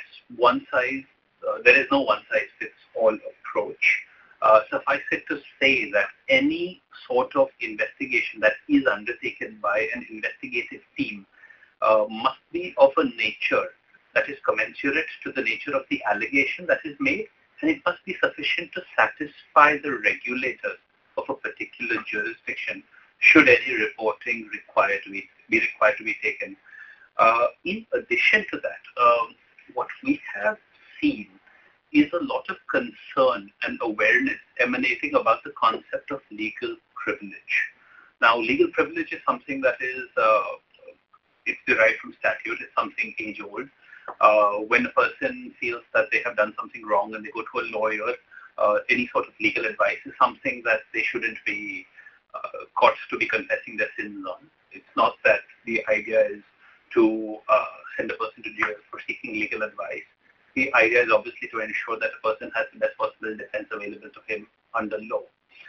there is no one-size-fits-all approach. Suffice it to say that any sort of investigation that is undertaken by an investigative team must be of a nature that is commensurate to the nature of the allegation that is made, and it must be sufficient to satisfy the regulators of a particular jurisdiction should any reporting be required to be taken. In addition to that, what we have seen is a lot of concern and awareness emanating about the concept of legal privilege. Now, legal privilege is something that is it's derived from statute. It's something age-old. When a person feels that they have done something wrong and they go to a lawyer, any sort of legal advice is something that they shouldn't be caught to be confessing their sins on. It's not that the idea is to send a person to jail for seeking legal advice. The idea is obviously to ensure that a person has the best possible defense available to him under law.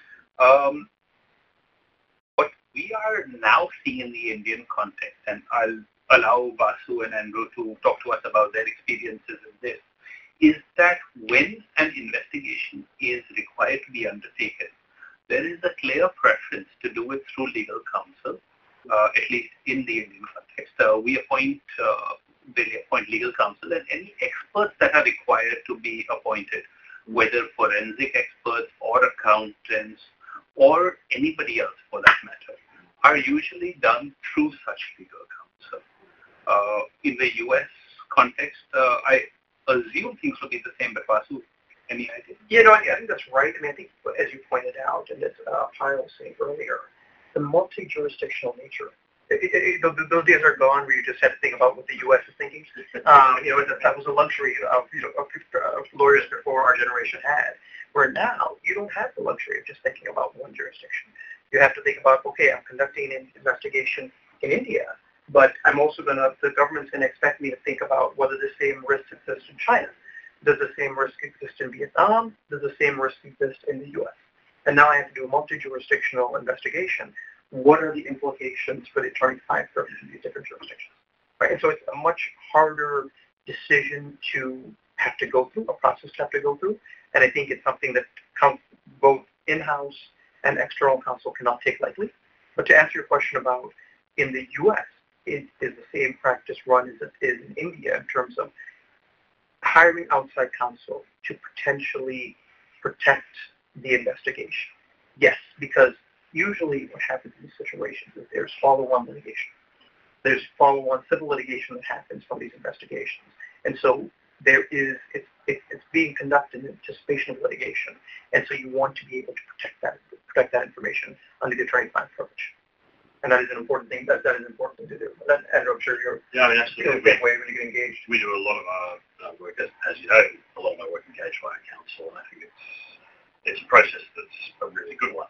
What we are now seeing in the Indian context, and I'll allow Vasu and Andrew to talk to us about their experiences in this, is that when an investigation is required to be undertaken, there is a clear preference to do it through legal counsel, at least in the Indian context. We appoint legal counsel, and any experts that are required to be appointed, whether forensic experts or accountants or anybody else for that matter, are usually done through such legal counsel. In the U.S. context, I assume things will be the same, but Vasu, any idea? I think that's right. I think, as you pointed out, and as Payal was saying earlier, the multi-jurisdictional nature. Those days are gone where you just had to think about what the U.S. is thinking. That was a luxury of lawyers before our generation had. Where now you don't have the luxury of just thinking about one jurisdiction. You have to think about, okay, I'm conducting an investigation in India, but the government's going to expect me to think about whether the same risk exists in China. Does the same risk exist in Vietnam? Does the same risk exist in the U.S.? And now I have to do a multi-jurisdictional investigation. What are the implications for the attorney-client privilege in these different jurisdictions? Right? And so it's a much harder decision to have to go through, a process to have to go through. And I think it's something that both in-house and external counsel cannot take lightly. But to answer your question about in the U.S., is the same practice run as it is in India in terms of hiring outside counsel to potentially protect the investigation? Yes, because usually what happens in these situations is there's follow-on litigation. There's follow-on civil litigation that happens from these investigations. And so it's being conducted in anticipation of litigation. And so you want to be able to protect that information under the attorney-client privilege. And that is an important thing. That is an important thing to do. Andrew, I'm sure you're absolutely. The same way when you get engaged. We do a lot of our work, as you know, a lot of our work engaged via counsel, and I think it's a process that's a really good one.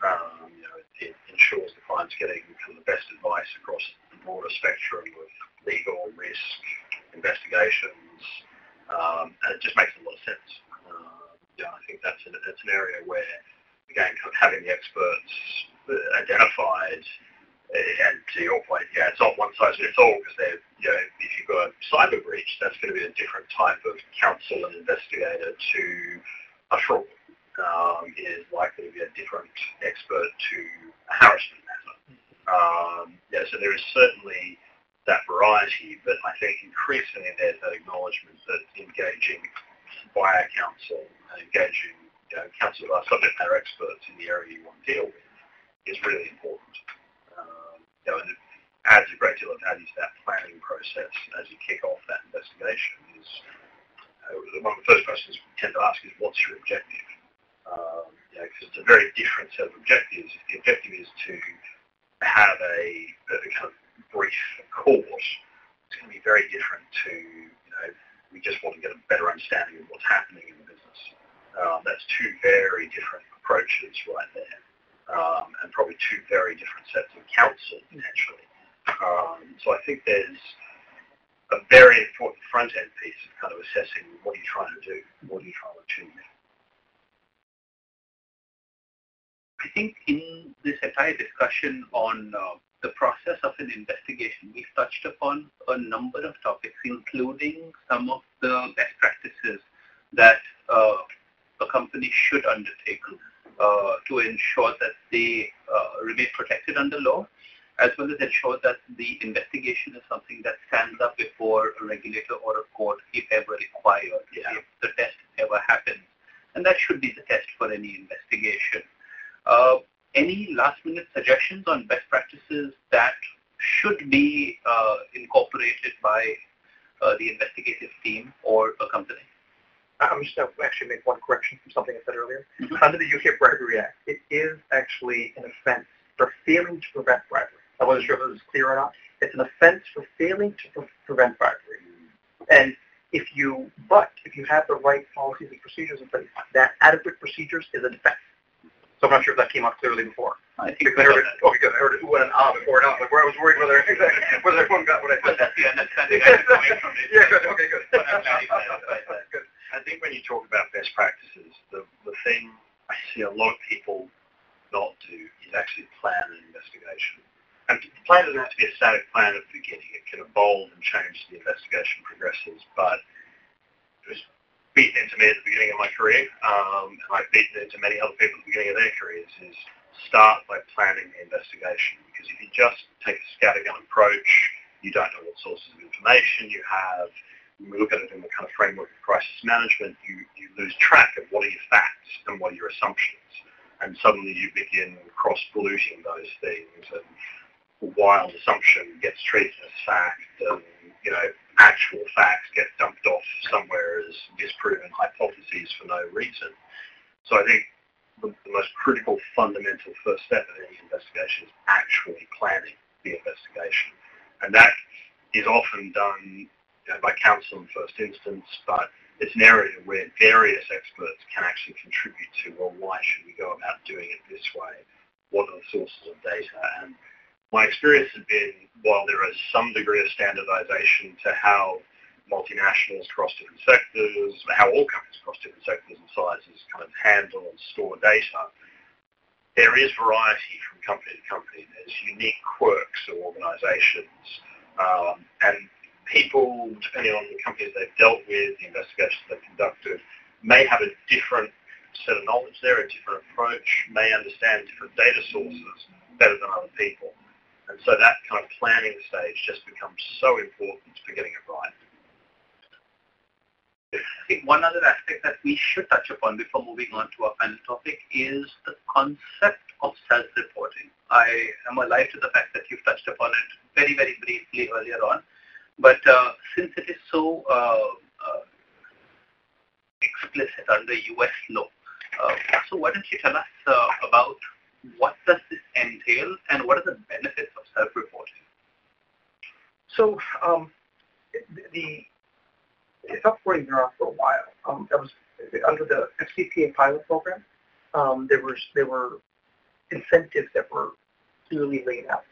It ensures the client's getting kind of the best advice across the broader spectrum of legal, risk, investigations, and it just makes a lot of sense. I think that's an area where, again, kind of having the experts identified, and to your point, it's not one size fits all, because if you've got a cyber breach, that's going to be a different type of counsel and investigator to a fraud. Is likely to be a different expert to a harassment matter. So there is certainly that variety, but I think increasingly there's that acknowledgement that engaging via counsel and engaging counsel of our subject matter experts in the area you want to deal with is really important. And it adds a great deal of value to that planning process as you kick off that investigation. One of the first questions we tend to ask is, what's your objective? Because it's a very different set of objectives. If the objective is to have a kind of brief court, it's going to be very different to, we just want to get a better understanding of what's happening in the business. That's two very different approaches right there, and probably two very different sets of counsel, potentially. So I think there's a very important front-end piece of kind of assessing what are you trying to do, what are you trying to achieve. I think in this entire discussion on the process of an investigation, we've touched upon a number of topics, including some of the best practices that a company should undertake to ensure that they remain protected under law, as well as ensure that the investigation is something that stands up before a regulator or a court if ever required, if the test ever happens. And that should be the test for any investigation. Any last-minute suggestions on best practices that should be incorporated by the investigative team or a company? I'm just going to actually make one correction from something I said earlier. Mm-hmm. Under the UK Bribery Act, it is actually an offense for failing to prevent bribery. I wasn't sure if it was clear or not. It's an offense for failing to prevent bribery. And if you have the right policies and procedures in place, that adequate procedures is a defense. So I'm not sure if that came out clearly before. I think I heard it. Okay, good. I heard it ooh and ah before and where I was worried whether everyone got what I said. That's the understanding I'm coming from it. Yeah, good. Okay, good. Good. I think when you talk about best practices, the thing I see a lot of people not do is actually plan an investigation. And the plan doesn't have to be a static plan at the beginning. It can evolve and change as the investigation progresses. But it was beaten into me at the beginning of my career, and I've beaten it into many other people at the beginning of their careers, is start by planning the investigation. Because if you just take a scattergun approach, you don't know what sources of information you have. When we look at it in the kind of framework of crisis management, you lose track of what are your facts and what are your assumptions. And suddenly you begin cross-polluting those things, and wild assumption gets treated as fact, and actual facts get dumped off somewhere as disproven hypotheses for no reason. So I think the most critical, fundamental first step of any investigation is actually planning the investigation. And that is often done by counsel in first instance, but it's an area where various experts can actually contribute to, well, why should we go about doing it this way? What are the sources of data? And my experience has been, while there is some degree of standardization to how multinationals across different sectors, how all companies across different sectors and sizes kind of handle and store data, there is variety from company to company. There's unique quirks of organizations, and people, depending on the companies they've dealt with, the investigations they've conducted, may have a different set of knowledge there, a different approach, may understand different data sources better than other people. And so that kind of planning stage just becomes so important for getting it right. I think one other aspect that we should touch upon before moving on to our final topic is the concept of self-reporting. I am alive to the fact that you've touched upon it very, very briefly earlier on. But since it is so explicit under U.S. law, so why don't you tell us about what does this entail and what are the benefits of self-reporting? So the self-reporting been around for a while. That was under the FCPA pilot program. There were incentives that were clearly laid out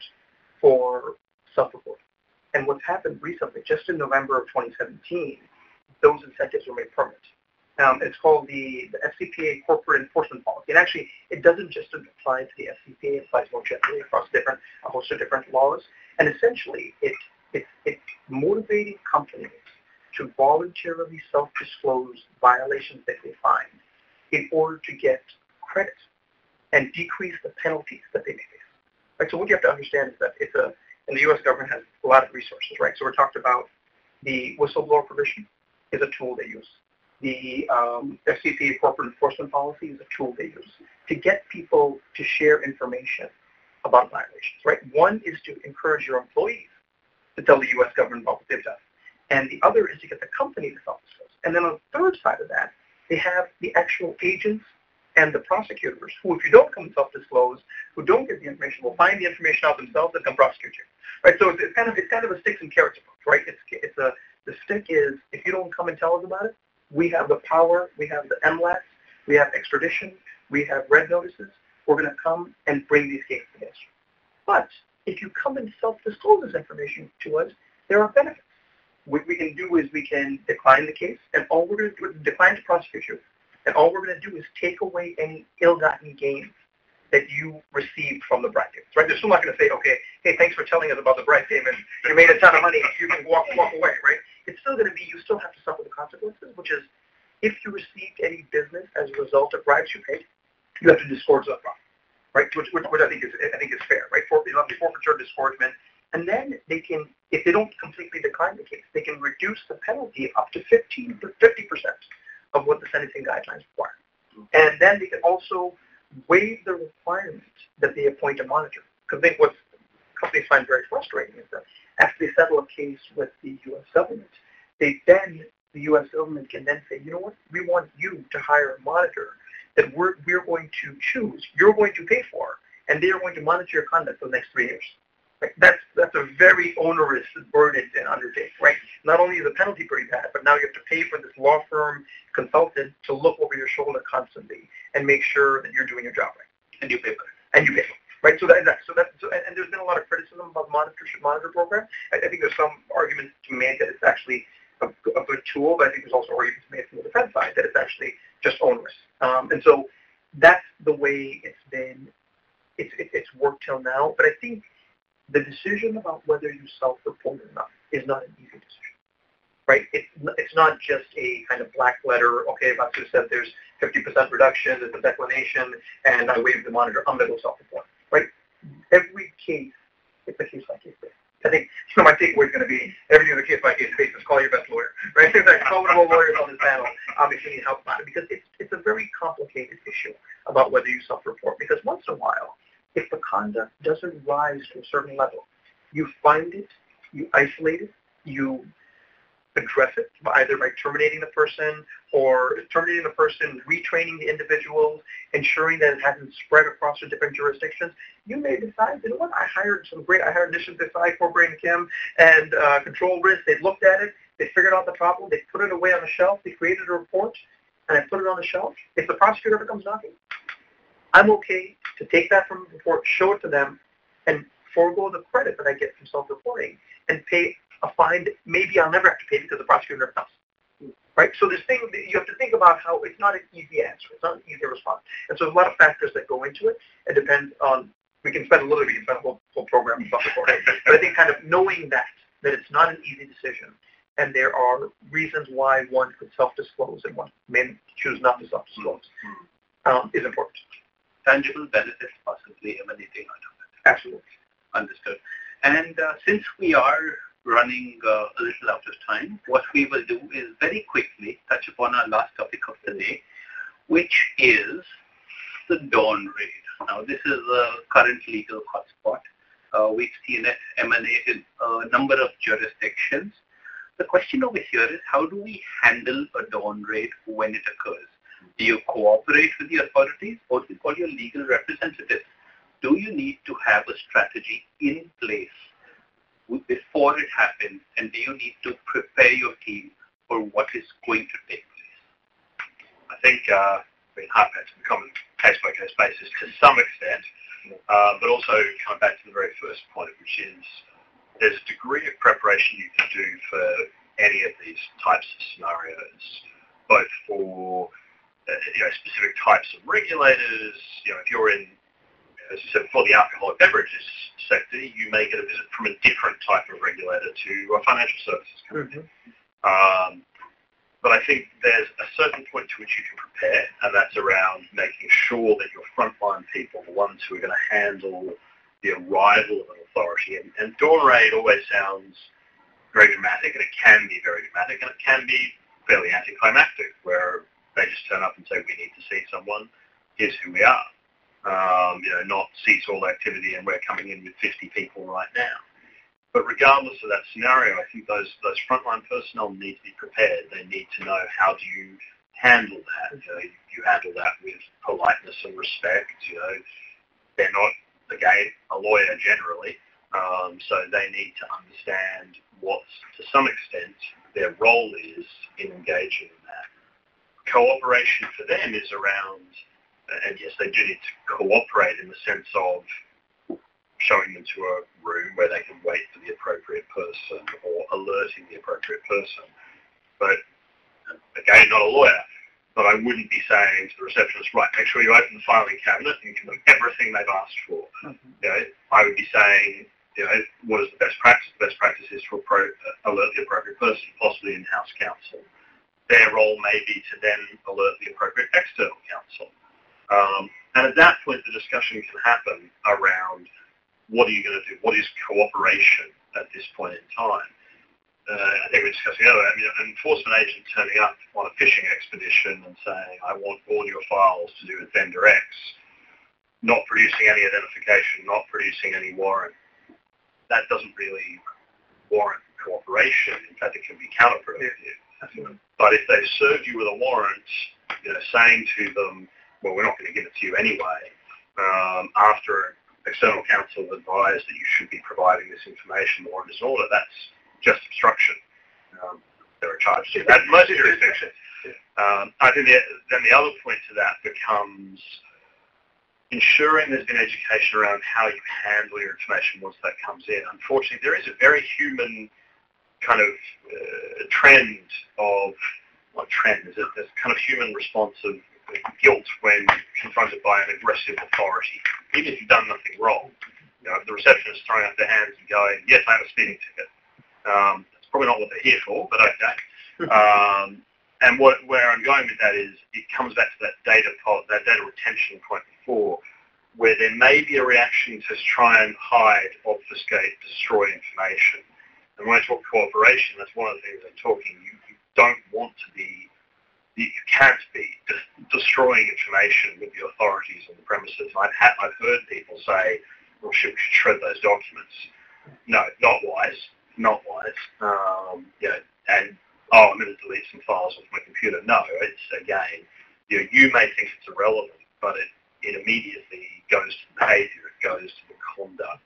for self-reporting. And what's happened recently, just in November of 2017, those incentives were made permanent. It's called the FCPA Corporate Enforcement Policy. And actually, it doesn't just apply to the FCPA, it applies more generally across a host of different laws. And essentially, it's motivating companies to voluntarily self-disclose violations that they find in order to get credit and decrease the penalties that they may face. Right? So what you have to understand is that and the U.S. government has a lot of resources, right? So we're talking about the whistleblower provision is a tool they use. The FCPA Corporate Enforcement Policy is a tool they use to get people to share information about violations, right? One is to encourage your employees to tell the U.S. government about what they've done. And the other is to get the company to self-disclose. And then on the third side of that, they have the actual agents and the prosecutors who, if you don't come self-disclose, who don't get the information, will find the information out themselves and come prosecute you, right? So it's kind of a sticks and carrots approach, right? The stick is, if you don't come and tell us about it, we have the power, we have the MLATs, we have extradition, we have red notices. We're going to come and bring these cases against you. But if you come and self-disclose this information to us, there are benefits. What we can do is we can decline the case, and all we're going to do is decline to prosecute you. And all we're going to do is take away any ill-gotten gains that you received from the bribe payments, right? They're still not going to say, okay, hey, thanks for telling us about the bribe payment. You made a ton of money. You can walk away, right? It's still going to be, you still have to suffer the consequences, which is if you received any business as a result of bribes you paid, you have to disgorge that profit, right? Which I think is fair, right? Forfeiture, disgorgement. And then they can, if they don't completely decline the case, they can reduce the penalty up to 15 to 50% of what the sentencing guidelines require. And then they can also waive the requirement that they appoint a monitor. Because I think what companies find very frustrating is that after they settle a case with the U.S. government, the U.S. government can then say, you know what, we want you to hire a monitor that we're going to choose, you're going to pay for, and they are going to monitor your conduct for the next 3 years. Right? That's a very onerous burden and undertaking, right? Not only is the penalty pretty bad, but now you have to pay for this law firm consultant to look over your shoulder constantly and make sure that you're doing your job right. And you pay for it. And you pay for it. Right, and there's been a lot of criticism about the monitor program. I think there's some arguments to be made that it's actually a good tool, but I think there's also arguments made from the defense side that it's actually just onerous. And so that's the way it's been. It's worked till now. But I think the decision about whether you self-report or not is not an easy decision. Right? It's not just a kind of black letter. Okay, Vasu said there's 50% reduction, there's a declination, and I waive the monitor. I'm going to go self-report. Right? Every case, it's a case-by-case basis. I think my takeaway is going to be everything on a case-by-case basis. Call your best lawyer. Right? There's like culpable lawyers on this panel. Obviously, need help about it because it's a very complicated issue about whether you self-report. Because once in a while, if the conduct doesn't rise to a certain level, you find it, you isolate it, you address it either by terminating the person, retraining the individuals, ensuring that it hasn't spread across the different jurisdictions. You may decide, you know what, I hired Initiative Defy, Corporate and Kim, and Control Risk. They looked at it, they figured out the problem, they put it away on the shelf, they created a report, and I put it on the shelf. If the prosecutor ever comes knocking, I'm okay to take that from the report, show it to them, and forego the credit that I get from self-reporting and pay a fine that maybe I'll never have to pay because the prosecutor never does. Right? So this thing, you have to think about how it's not an easy answer. It's not an easy response. And so there's a lot of factors that go into it. It depends on, we can spend a whole program on self-reporting. But I think kind of knowing that it's not an easy decision, and there are reasons why one could self-disclose and one may choose not to self-disclose, is important. Tangible benefits possibly emanating out of it. Absolutely. Understood. And since we are running a little out of time, what we will do is very quickly touch upon our last topic of the day, which is the dawn raid. Now, this is a current legal hotspot. We've seen it emanate in a number of jurisdictions. The question over here is, how do we handle a dawn raid when it occurs? Do you cooperate with the authorities, or do you call your legal representative? Do you need to have a strategy in place before it happens, and do you need to prepare your team for what is going to take place? I think being hard-pressed to become a case-by-case basis to some extent, but also coming back to the very first point, which is there's a degree of preparation you can do for any of these types of scenarios, both for specific types of regulators. If you're in, as you said, for the alcoholic beverages sector, you may get a visit from a different type of regulator to a financial services company. Mm-hmm. But I think there's a certain point to which you can prepare, and that's around making sure that your frontline people, the ones who are going to handle the arrival of an authority, and dawn raid always sounds very dramatic, and it can be very dramatic, and it can be fairly anticlimactic, where they just turn up and say, we need to see someone, here's who we are. Not cease all activity and we're coming in with 50 people right now. But regardless of that scenario, I think those frontline personnel need to be prepared. They need to know, how do you handle that? You handle that with politeness and respect. They're not, again, a lawyer generally, so they need to understand what, to some extent, their role is in engaging in that. Cooperation for them is around, and yes, they do need to cooperate in the sense of showing them to a room where they can wait for the appropriate person or alerting the appropriate person. But again, not a lawyer, but I wouldn't be saying to the receptionist, right, make sure you open the filing cabinet and give them everything they've asked for. Mm-hmm. I would be saying, what is the best practice? The best practice is to alert the appropriate person, possibly in-house counsel. Their role may be to then alert the appropriate external counsel. And at that point, the discussion can happen around, what are you going to do? What is cooperation at this point in time? I think we're discussing an enforcement agent turning up on a fishing expedition and saying, I want all your files to do with vendor X. not producing any identification, not producing any warrant, that doesn't really warrant cooperation. In fact, it can be counterproductive. But if they served you with a warrant, saying to them, well, we're not going to give it to you anyway, after external counsel advised that you should be providing this information, the warrant is in order, that's just obstruction. There are charges to that in most jurisdictions. I think then the other point to that becomes ensuring there's been education around how you handle your information once that comes in. Unfortunately, there is a very human kind of trend of, what trend is it? There's kind of human response of guilt when confronted by an aggressive authority, even if you've done nothing wrong. If the receptionist is throwing up their hands and going, yes, I have a speeding ticket. That's probably not what they're here for, but okay. And where I'm going with that is it comes back to that data retention point before, where there may be a reaction to try and hide, obfuscate, destroy information. And when I talk cooperation, that's one of the things I'm talking. You don't want to be, you can't be destroying information with the authorities on the premises. I've heard people say, well, we should shred those documents. No, not wise. Not wise. And I'm going to delete some files off my computer. No, it's, again, you may think it's irrelevant, but it immediately goes to the behavior, it goes to the conduct.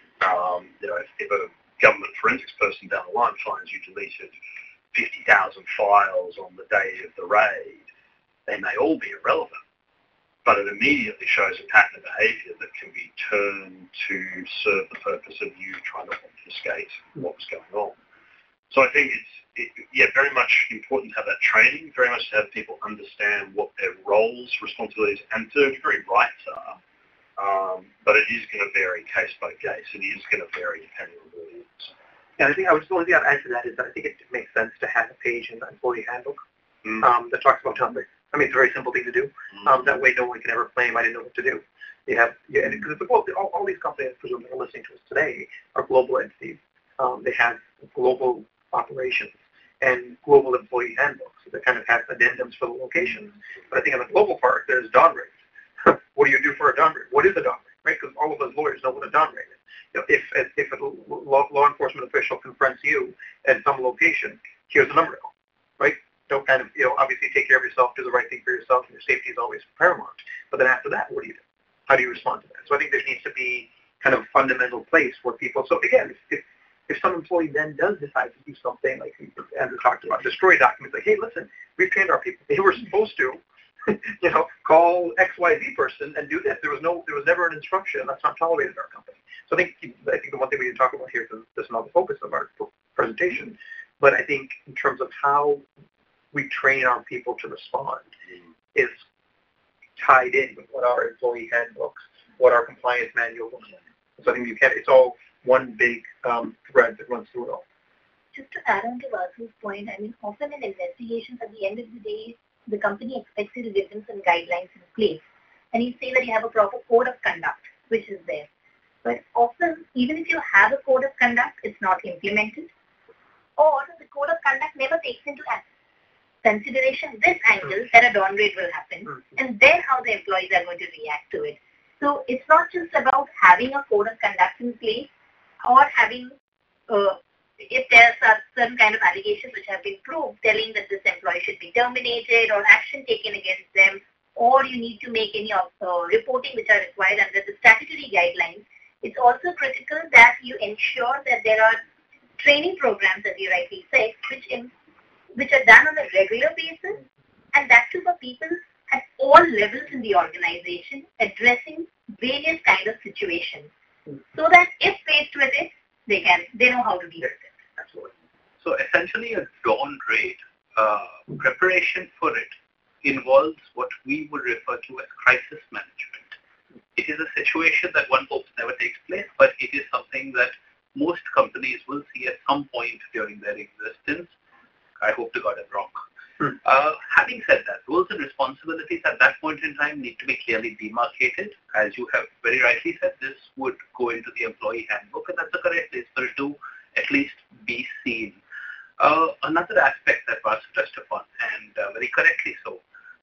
If a government forensics person down the line finds you deleted 50,000 files on the day of the raid, they may all be irrelevant, but it immediately shows a pattern of behavior that can be turned to serve the purpose of you trying to obfuscate what was going on. So I think it's very much important to have that training, very much to have people understand what their roles, responsibilities, and to a degree rights are. But it is going to vary case by case. It is going to vary depending on who it is. Yeah, I think I was the only thing I'd add to that is that I think it makes sense to have a page in the employee handbook that talks about numbers. I mean, it's a very simple thing to do. That way no one can ever claim I didn't know what to do. Because all these companies, presumably, that are listening to us today are global entities. They have global operations and global employee handbooks. So they kind of have addendums for the locations. But I think on the global part, there's dawn rates. What do you do for a dawn rate? What is a dawn rate, right? Because all of us lawyers know what a dawn rate is. If a law enforcement official confronts you at some location, here's the number, right? Don't kind of, obviously take care of yourself, do the right thing for yourself, and your safety is always paramount. But then after that, what do you do? How do you respond to that? So I think there needs to be kind of a fundamental place where people, so again, if some employee then does decide to do something like Andrew talked about, destroy documents, like, hey, listen, we've trained our people. They were supposed to, call XYZ person and do this. There was never an instruction. That's not tolerated in our company. So I think the one thing we didn't talk about here, because this is not the focus of our presentation, but I think in terms of how we train our people to respond is tied in with what our employee handbooks, what our compliance manual looks like. So I think it's all one big thread that runs through it all. Just to add on to Vasu's point, I mean, often in investigations, at the end of the day, the company expects you to give them some guidelines in place. And you say that you have a proper code of conduct, which is there. But often, even if you have a code of conduct, it's not implemented. Or the code of conduct never takes into consideration this angle that a dawn raid will happen, and then how the employees are going to react to it. So it's not just about having a code of conduct in place or having, if there's certain kind of allegations which have been proved, telling that this employee should be terminated or action taken against them, or you need to make any reporting which are required under the statutory guidelines. It's also critical that you ensure that there are training programs, as you rightly said, which are done on a regular basis, and that too for people at all levels in the organization, addressing various kind of situations, so that if faced with it, they know how to deal with it. Absolutely. So essentially, a dawn raid, preparation for it involves what we would refer to as crisis management. It is a situation that one hopes never takes place, but it is something that most companies will see at some point during their existence. I hope to God I'm wrong. Having said that, roles and responsibilities at that point in time need to be clearly demarcated. As you have very rightly said, this would go into the employee handbook, and that's the correct place for it to at least be seen. Another aspect that was touched upon, and very correctly so,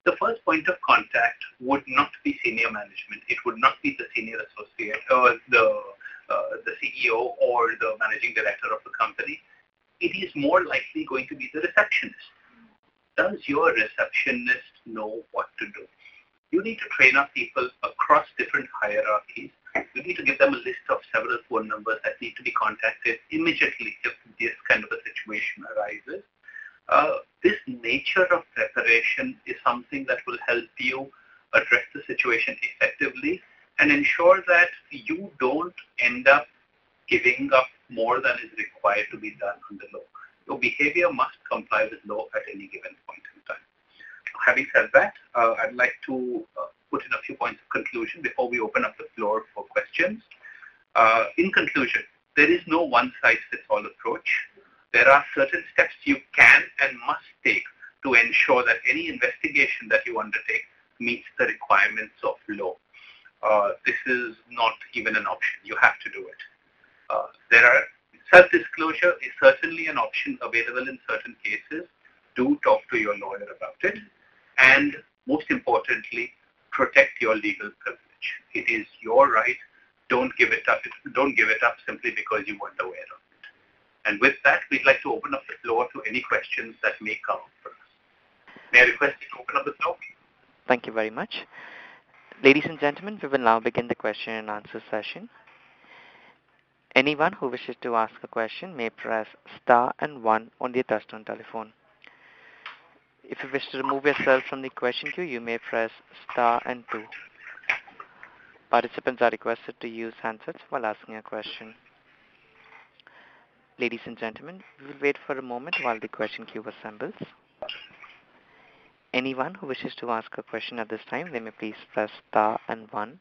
the first point of contact would not be senior management. It would not be the senior associate or the CEO or the managing director of the company. It is more likely going to be the receptionist. Does your receptionist know what to do? You need to train up people across different hierarchies. You need to give them a list of several phone numbers that need to be contacted immediately if this kind of a situation arises. This nature of preparation is something that will help you address the situation effectively and ensure that you don't end up giving up more than is required to be done under law. Your behavior must comply with law at any given point in time. Having said that, I'd like to put in a few points of conclusion before we open up the floor for questions. In conclusion, there is no one-size-fits-all approach. There are certain steps you can and must take to ensure that any investigation that you undertake meets the requirements of law. This is not even an option. You have to do it. Self-disclosure is certainly an option available in certain cases. Do talk to your lawyer about it. And most importantly, protect your legal privilege. It is your right. Don't give it up. Don't give it up simply because you weren't aware of it. And with that, we'd like to open up the floor to any questions that may come up for us. May I request you to open up the floor? Thank you very much. Ladies and gentlemen, we will now begin the question and answer session. Anyone who wishes to ask a question may press star and 1 on their touchtone telephone. If you wish to remove yourself from the question queue, you may press star and 2. Participants are requested to use handsets while asking a question. Ladies and gentlemen, we will wait for a moment while the question queue assembles. Anyone who wishes to ask a question at this time, they may please press star and 1.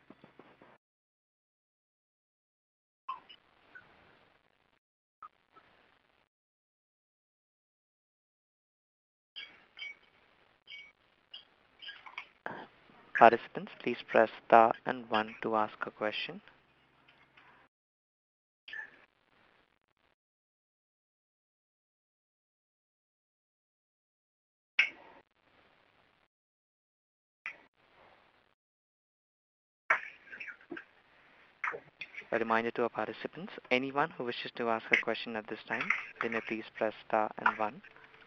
Participants, please press star and 1 to ask a question. A reminder to our participants, anyone who wishes to ask a question at this time, they may please press star and 1.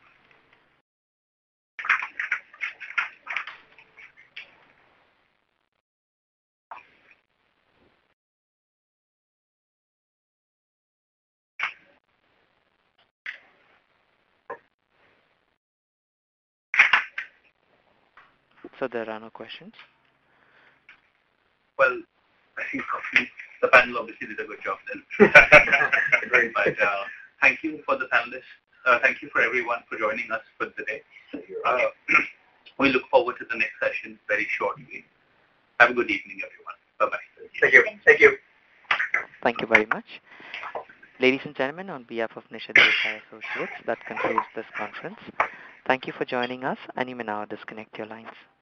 So there are no questions. Well, I think the panel obviously did a good job then. But thank you for the panelists. Thank you for everyone for joining us for today. We look forward to the next session very shortly. Have a good evening, everyone. Bye-bye. Thank you. Thank you. Thank you very much. Ladies and gentlemen, on behalf of Nishad Desai Associates, that concludes this conference. Thank you for joining us, and you may now disconnect your lines.